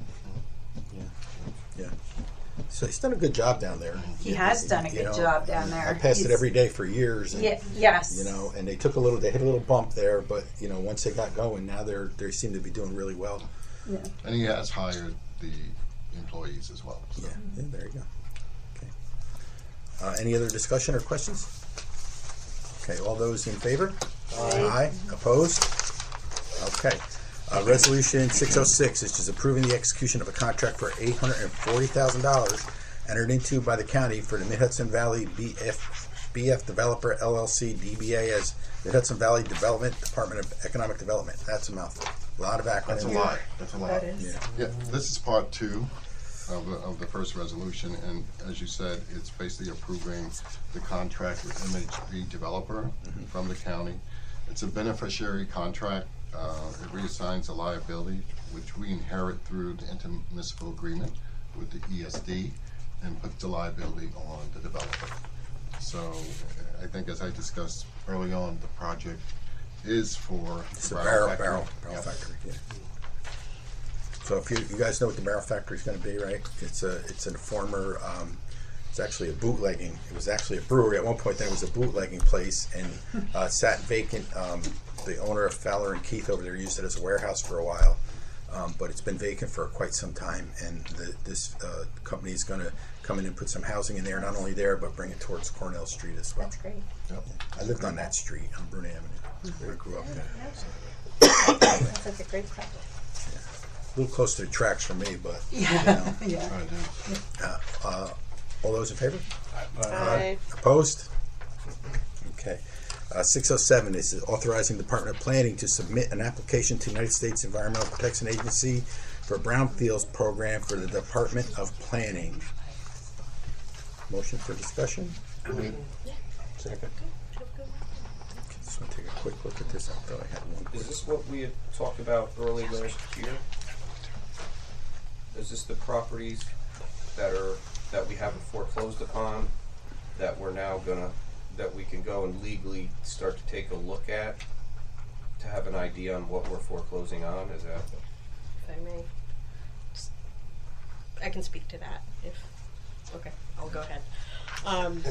Yeah. So he's done a good job down there. He has done a You good know, job down there. I passed it He's- every day for years. And, Yeah, yes. You know, and they took a little, they hit a little bump there, but you know, once they got going, now they're they seem to be doing really well. Yeah. And he has hired the employees as well. So. Yeah, yeah, there you go. Okay. Uh, any other discussion or questions? Okay, all those in favor? Aye. Opposed? Okay. Uh, resolution six oh six is just approving the execution of a contract for eight hundred forty thousand dollars entered into by the county for the Mid-Hudson Valley B F, B F Developer L L C D B A as Mid-Hudson Valley Development Department of Economic Development. That's a mouthful. A lot of acronyms. That's a lot. That's a lot. That is. Yeah. Yeah, this is part two of the, of the first resolution, and as you said, it's basically approving the contract with M H B Developer from the county. It's a beneficiary contract. Uh, it reassigns a liability, which we inherit through the intermunicipal agreement with the E S D, and puts the liability on the developer. So I think, as I discussed early on, the project is for It's the a barrel, factory. barrel, barrel Yeah. factory. Yeah. So if you, you guys know what the barrel factory is going to be, right? It's a it's a former. Um, it's actually a bootlegging. It was actually a brewery at one point. Then it was a bootlegging place and uh, sat vacant. Um, the owner of Fowler and Keith over there used it as a warehouse for a while, um, but it's been vacant for quite some time. And the, this uh, company is going to come in and put some housing in there. Not only there, but bring it towards Cornell Street as well. That's great. Yep. I lived on that street on Brunet Avenue. I grew up there. That's like a great project. A little close to the tracks for me, but Yeah. you know. Yeah. I do. Uh, uh, all those in favor? Aye. Opposed? Okay. Uh, six oh seven is authorizing the Department of Planning to submit an application to the United States Environmental Protection Agency for a brownfields program for the Department of Planning. Motion for discussion? Second. Just want to take a quick look at this. I thought I had one. Is this what we had talked about early last year? Is this the properties that are, that we haven't foreclosed upon, that we're now gonna, that we can go and legally start to take a look at, to have an idea on what we're foreclosing on? Is that? If I may. Just- I can speak to that if, okay, I'll go ahead. Um,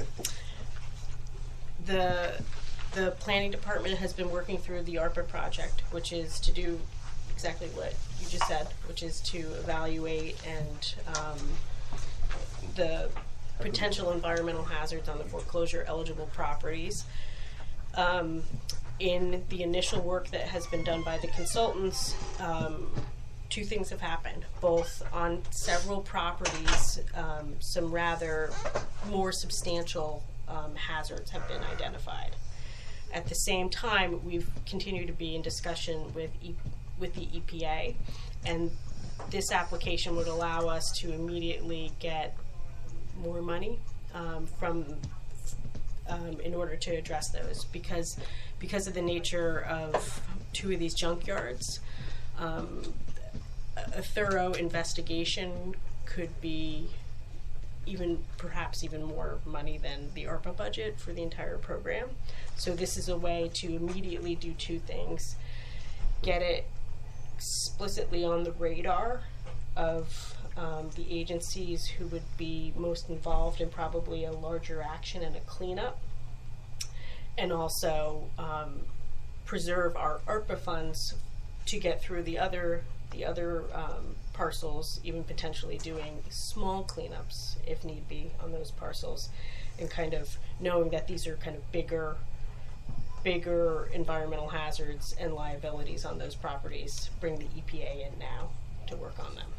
the, the planning department has been working through the ARPA project, which is to do exactly what you just said, which is to evaluate and, um, the potential environmental hazards on the foreclosure eligible properties. Um, in the initial work that has been done by the consultants, um, two things have happened. Both on several properties, um, some rather more substantial um, hazards have been identified. At the same time, we've continued to be in discussion with e- with the E P A, and this application would allow us to immediately get more money um, from um, in order to address those, because because of the nature of two of these junkyards. Um, a thorough investigation could be even perhaps even more money than the ARPA budget for the entire program. So this is a way to immediately do two things: get it explicitly on the radar of um, the agencies who would be most involved in probably a larger action and a cleanup, and also um, preserve our ARPA funds to get through the other the other um, parcels, even potentially doing small cleanups if need be on those parcels, and kind of knowing that these are kind of bigger bigger environmental hazards and liabilities on those properties. Bring the E P A in now to work on them.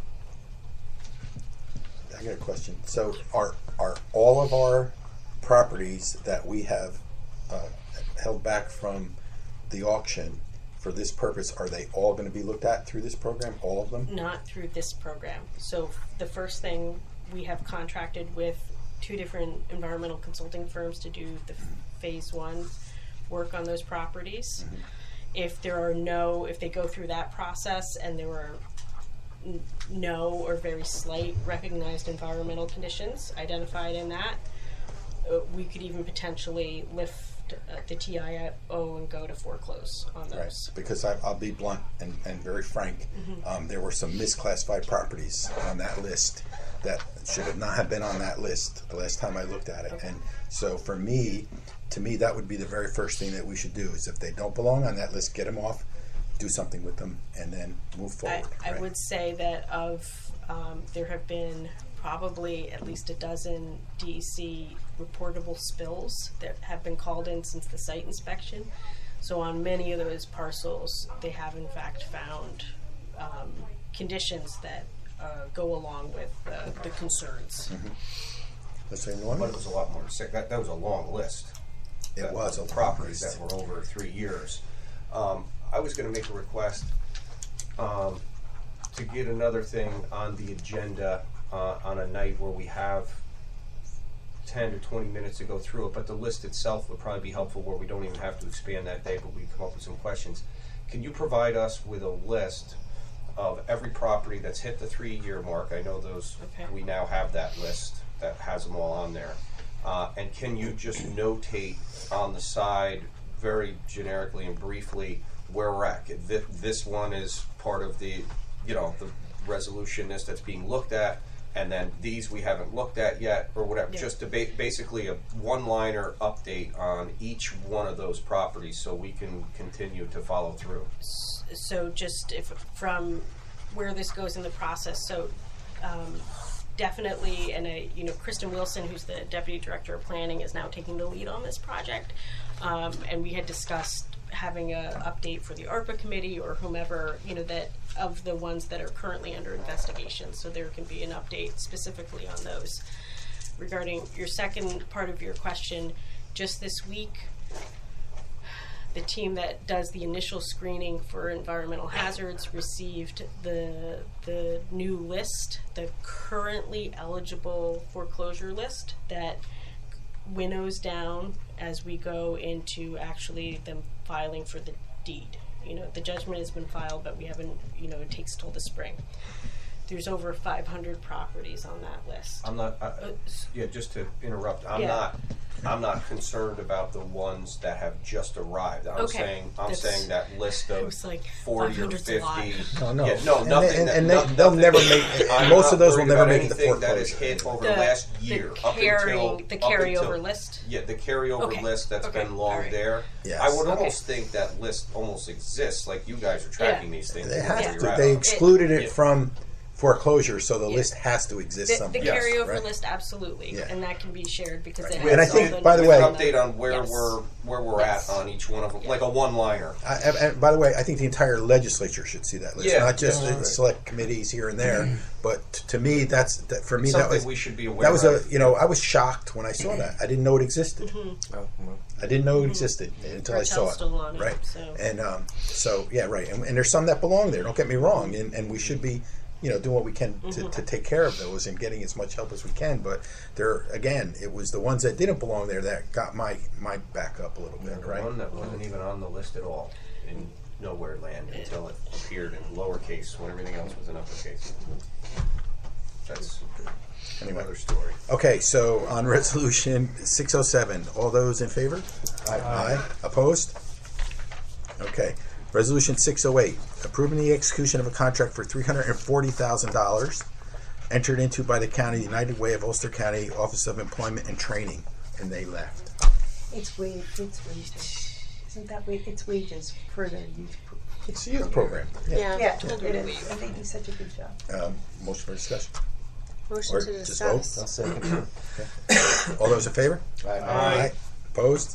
I got a question. So are are all of our properties that we have uh, held back from the auction for this purpose, are they all going to be looked at through this program, all of them? Not through this program. So the first thing, we have contracted with two different environmental consulting firms to do the phase one work on those properties. Mm-hmm. If there are no, if they go through that process and there are n- no or very slight recognized environmental conditions identified in that, uh, we could even potentially lift uh, the T I O and go to foreclose on those. Right, because I, I'll be blunt and, and very frank. Mhm. Um, there were some misclassified properties on that list that should have not have been on that list the last time I looked at it. And so for me, to me, that would be the very first thing that we should do, is if they don't belong on that list, get them off, do something with them, and then move forward. I, I right? would say that of um, there have been probably at least a dozen D E C reportable spills that have been called in since the site inspection. So on many of those parcels, they have in fact found um, conditions that uh, go along with uh, the concerns. Mm-hmm. Let's say one. But it was a lot more sick. That, that was a long list. It That- was a of long properties list. that were over three years. Um, I was going to make a request um, to get another thing on the agenda uh, on a night where we have ten to twenty minutes to go through it, but the list itself would probably be helpful where we don't even have to expand that day, but we come up with some questions. Can you provide us with a list of every property that's hit the three-year mark? I know those, Okay. we now have that list that has them all on there. Uh, and can you just notate on the side, very generically and briefly, where we're at? This, this one is part of the, you know, the resolution list that's being looked at, and then these we haven't looked at yet, or whatever. Yeah. Just to ba- basically a one-liner update on each one of those properties, so we can continue to follow through. S- So just if from where this goes in the process, so um, definitely, and I, you know, Kristen Wilson, who's the Deputy Director of Planning, is now taking the lead on this project. Um, and we had discussed having a update for the ARPA committee or whomever, you know, that of the ones that are currently under investigation. So there can be an update specifically on those. Regarding your second part of your question, just this week, the team that does the initial screening for environmental hazards received the the new list, the currently eligible foreclosure list that winnows down as we go into actually them filing for the deed. You know, the judgment has been filed, but we haven't, you know, it takes till the spring. There's over five hundred properties on that list. I'm not, I, Uh, yeah, just to interrupt, I'm Yeah. not, I'm not concerned about the ones that have just arrived. I'm Okay. saying, I'm That's- saying that list I of was like, forty or five hundred's a lot. fifty. No, no. Yeah, no, And nothing they- and- that, and no- they- they'll nothing- never make- I'm most not of those will worried never about make it to anything that is foreclosure. hit over The- the last the year, up carrying- until. the up carryover until- list? Yeah, the carryover Okay. list that's Okay. been long All right. there. Yes. I would Okay. almost think that list almost exists, like you guys are tracking these things. They and where have you're to. at They on it. excluded it Yeah. from foreclosure, so the Yeah. list has to exist The, somewhere. the Yes, carryover right? list, absolutely, Yeah. and that can be shared because it Right. has And I all think, the by the With way- an update on where Yes. we're where we're Yes. at on each one of them, Yeah. like a one-liner. I, and, and by the way, I think the entire legislature should see that list, Yeah. not just Yeah. the select committees here and there. But t- to me, that's that, for me that Something was we should be aware that was a of. you know I was shocked when I saw that. I didn't know it existed. Mm-hmm. Oh, well. I didn't know it existed until I saw Cartel's it. still on it, right. so. And um, so yeah, right. And, and there's some that belong there. Don't get me wrong. And, and we should be you know, doing what we can to, to take care of those and getting as much help as we can. But there, again, it was the ones that didn't belong there that got my my back up a little bit, The right? one that wasn't even on the list at all in nowhere land until it appeared in lowercase when everything else was in uppercase. That's Anyway. another story. Okay, so on resolution six oh seven, all those in favor? Aye. Aye. Opposed? Okay. Resolution six oh eight, approving the execution of a contract for three hundred forty thousand dollars entered into by the county, United Way of Ulster County Office of Employment and Training, and they left. It's wage, it's wages. Isn't that wa- it's wages for the youth? pro- It's a youth program. Yeah. Yeah, Told her it to is. leave. I think you did such a good job. Um, motion for discussion. Motion Or to just vote? discuss. I'll second. All those in favor? Aye. Opposed?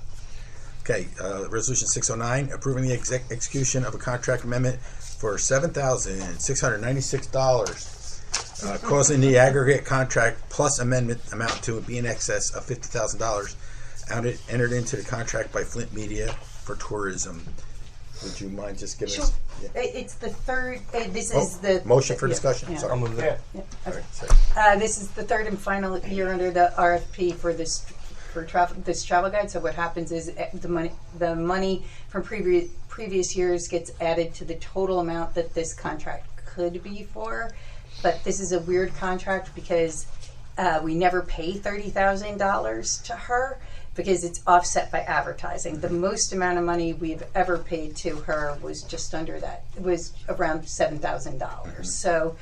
Okay, uh, resolution six oh nine, approving the exec- execution of a contract amendment for seven thousand six hundred ninety-six dollars, uh, causing the aggregate contract plus amendment amount to be in excess of fifty thousand dollars, entered into the contract by Flint Media for tourism. Would you mind just giving Sure. us? Yeah. It- It's the third, uh, this Oh, is the. motion for yeah, discussion, yeah. sorry. I'll move Yeah. that. Yeah, All okay. right, sorry. Uh, this is the third and final year under the R F P for this for travel this travel guide. So what happens is uh, the money the money from previous previous years gets added to the total amount that this contract could be for. But this is a weird contract because uh, we never pay thirty thousand dollars to her because it's offset by advertising. The most amount of money we've ever paid to her was just under that. It was around seven thousand dollars. So.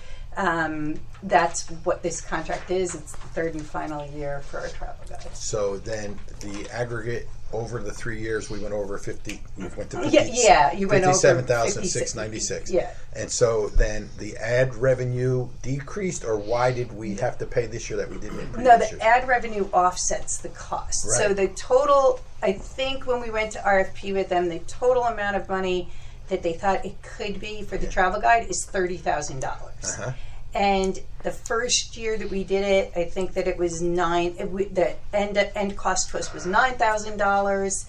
Um, that's what this contract is. It's the third and final year for our travel guide. So then the aggregate over the three years, we went over fifty. We went to Yeah, fifty, yeah, you went over fifty-seven thousand six ninety-six. Yeah. And so then the ad revenue decreased, or why did we have to pay this year that we didn't in previous No, the years? ad revenue offsets the cost. So Right. the total, I think when we went to R F P with them, the total amount of money that they thought it could be for the travel guide is thirty thousand dollars. Uh-huh. And the first year that we did it, I think that it was nine. It, we, the end end cost to us was nine thousand dollars.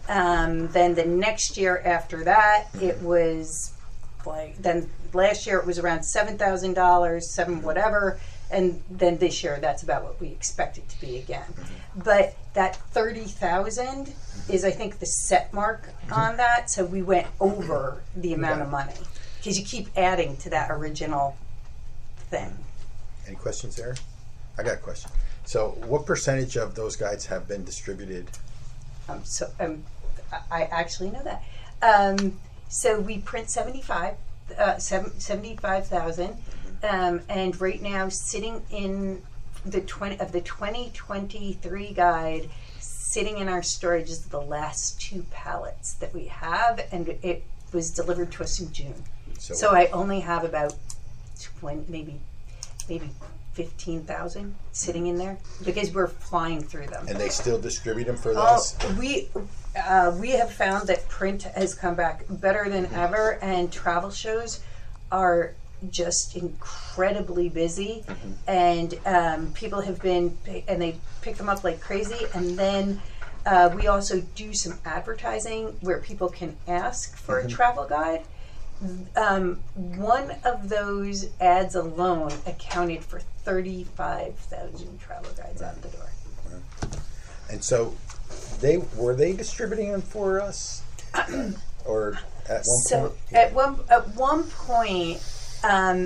Um, then the next year after that, it was like then last year it was around seven thousand dollars, seven whatever, and then this year that's about what we expect it to be again. But that thirty thousand is, I think, the set mark on that. So we went over the amount of money because you keep adding to that original thing. Any questions there? I got a question. So what percentage of those guides have been distributed? Um, so um, I I actually know that. Um, so we print seventy-five, uh, seven, seventy-five thousand, um, and right now sitting in the twenty of the twenty twenty-three guide, sitting in our storage is the last two pallets that we have, and it was delivered to us in June. So, So I only have about twenty, maybe maybe fifteen thousand sitting in there because we're flying through them. and they still distribute them for Oh, this? we uh, we have found that print has come back better than ever, and travel shows are just incredibly busy, and um, people have been and they pick them up like crazy. And then uh, we also do some advertising where people can ask for a travel guide. Um, one of those ads alone accounted for thirty-five thousand travel guides out the door. And so they were they distributing them for us, or at one So point? at one at one point, um,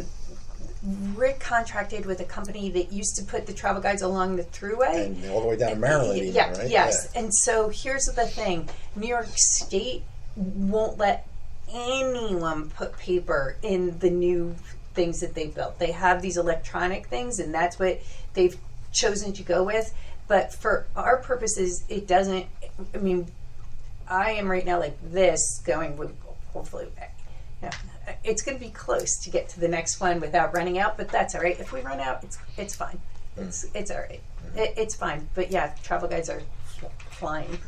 Rick contracted with a company that used to put the travel guides along the thruway. And all the way down to Maryland, even, yeah, right? yes. And so here's the thing: New York State won't let anyone put paper in the new things that they built. They have these electronic things, and that's what they've chosen to go with. But for our purposes, it doesn't. I mean, I am right now like this, going with hopefully. You know, it's going to be close to get to the next one without running out, but that's all right. If we run out, it's it's fine. It's it's all right. It, it's fine. But yeah, travel guides are flying.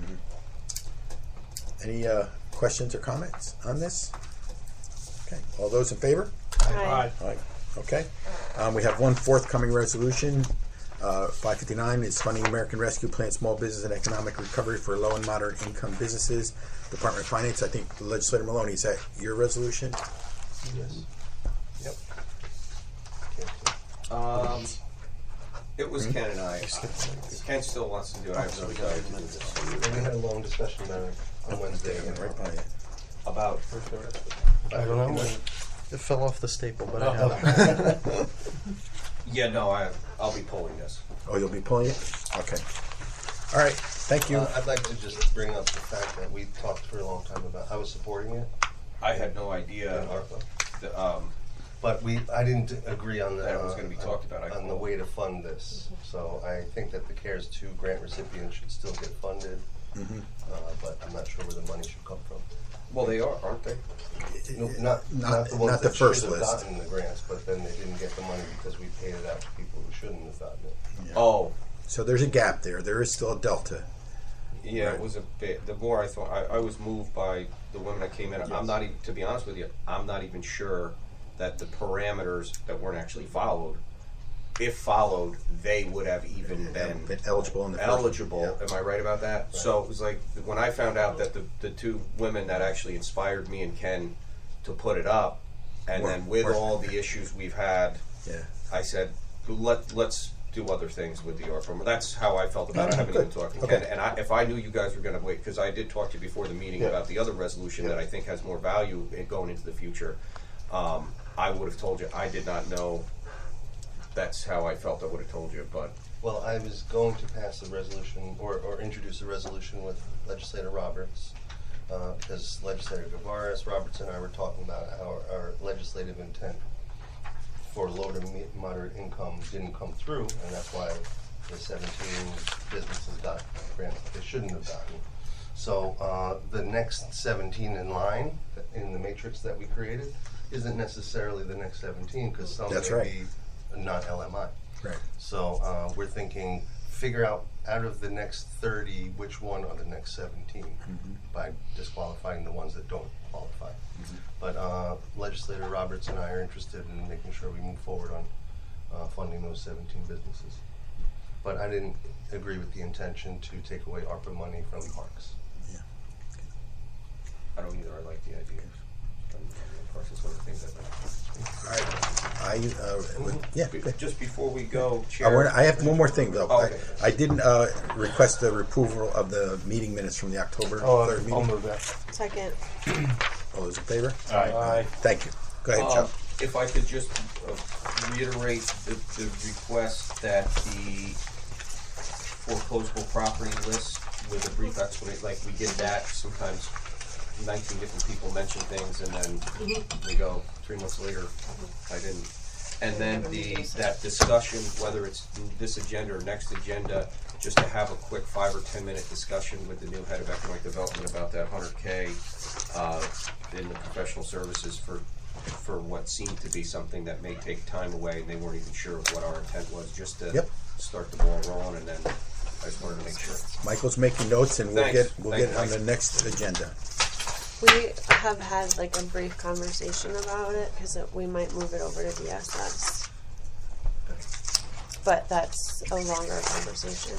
Any uh, questions or comments on this? Okay, all those in favor? Aye. Aye. Okay. Um, we have one forthcoming resolution. Uh, five fifty-nine is funding American Rescue Plan Small Business and Economic Recovery for Low and Moderate Income Businesses. Department of Finance, I think Legislator Maloney, is that your resolution? Yes. Yep. Um, it was Ken and I. Ken still wants to do it. I have no desire to do this. We had a long discussion about it on Wednesday. Right by it. About. I don't know. It fell off the staple, but Oh. I have it. Yeah, no, I, I'll be pulling this. Oh, you'll be pulling it? Okay. All right, thank you. Uh, I'd like to just bring up the fact that we talked for a long time about, I was supporting it. I had no idea. in ARPA. The, um, But we, I didn't agree on the, That it was uh, gonna be on- talked about. I on the way to fund this. So I think that the CARES two grant recipients should still get funded, Mhm. uh, but I'm not sure where the money should come from. Well, they are, aren't they? No, Not, Not- not the ones not the that first should have list. gotten the grants, but then they didn't get the money because we paid it out to people who shouldn't have gotten it. Yeah. Oh, So there's a gap there. There is still a delta. yeah, Right. it was a bit. The more I thought, I, I was moved by the women that came in. I'm not even, to be honest with you, I'm not even sure that the parameters that weren't actually followed, if followed, they would have even been Been eligible in the first- eligible. yeah. Am I right about that? So it was like when I found out that the, the two women that actually inspired me and Ken to put it up, and Were- then with were- all the issues we've had, Yeah. I said, let let's do other things with the ARPA. That's how I felt about it. I haven't Good. even talked to Okay. Ken. And I, if I knew you guys were going to wait, because I did talk to you before the meeting Yeah. about the other resolution Yeah. that I think has more value in going into the future, um, I would have told you. I did not know. That's how I felt. I would have told you, but Well, I was going to pass a resolution, or, or introduce a resolution with Legislator Roberts, uh, because Legislator Gavaris, Roberts and I were talking about our, our legislative intent for low to me- moderate income didn't come through, and that's why the seventeen businesses got grants that they shouldn't have gotten. So, uh, the next seventeen in line, in the matrix that we created, isn't necessarily the next seventeen, because some That's may right. be not L M I. Right. So uh, we're thinking, figure out out of the next thirty, which one are the next seventeen, Mm-hmm. by disqualifying the ones that don't qualify. But uh, Legislator Roberts and I are interested in making sure we move forward on uh, funding those seventeen businesses. But I didn't agree with the intention to take away ARPA money from parks. I don't either. I like the idea. Of course, it's one of the things that. All right. I, uh, would- yeah. Be- good. Just before we go, I, Chair. want, I have one more thing, though. Oh, okay. I, I didn't uh, request the approval of the meeting minutes from the October Oh, third meeting. I'll move that. Second. All those in favor? Aye. Thank you. Go ahead, Um, Joe. If I could just uh, reiterate the, the request that the foreclosable property list with a brief explanation, like we did that, sometimes nineteen different people mention things and then we go, three months later, I didn't. And then the, that discussion, whether it's this agenda or next agenda, just to have a quick five or ten minute discussion with the new head of economic development about that hundred K uh, in the professional services for for what seemed to be something that may take time away, and they weren't even sure of what our intent was, just to Yep. start the ball rolling, and then I just wanted to make sure. Michael's making notes, and we'll Thanks. get we'll Thank get you, on the Mike. next agenda. We have had like a brief conversation about it because we might move it over to D S S. But that's a longer conversation.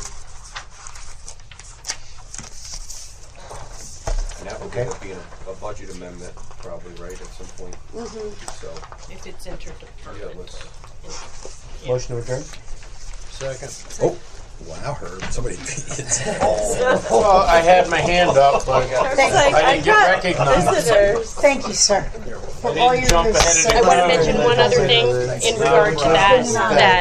And that would Okay. end up being a, a budget amendment, probably, right, at some point. Mm-hmm. So, If it's interdepartmental. yeah, let's. Motion to adjourn? Second. Oh, wow, Herb. Somebody beat it. Well, I had my hand up, but I got- Thanks. I didn't get recognized. Visitors. Thank you, sir. I For all didn't your jump ahead of service. the I want to crowd. mention one other thing in regard to that, that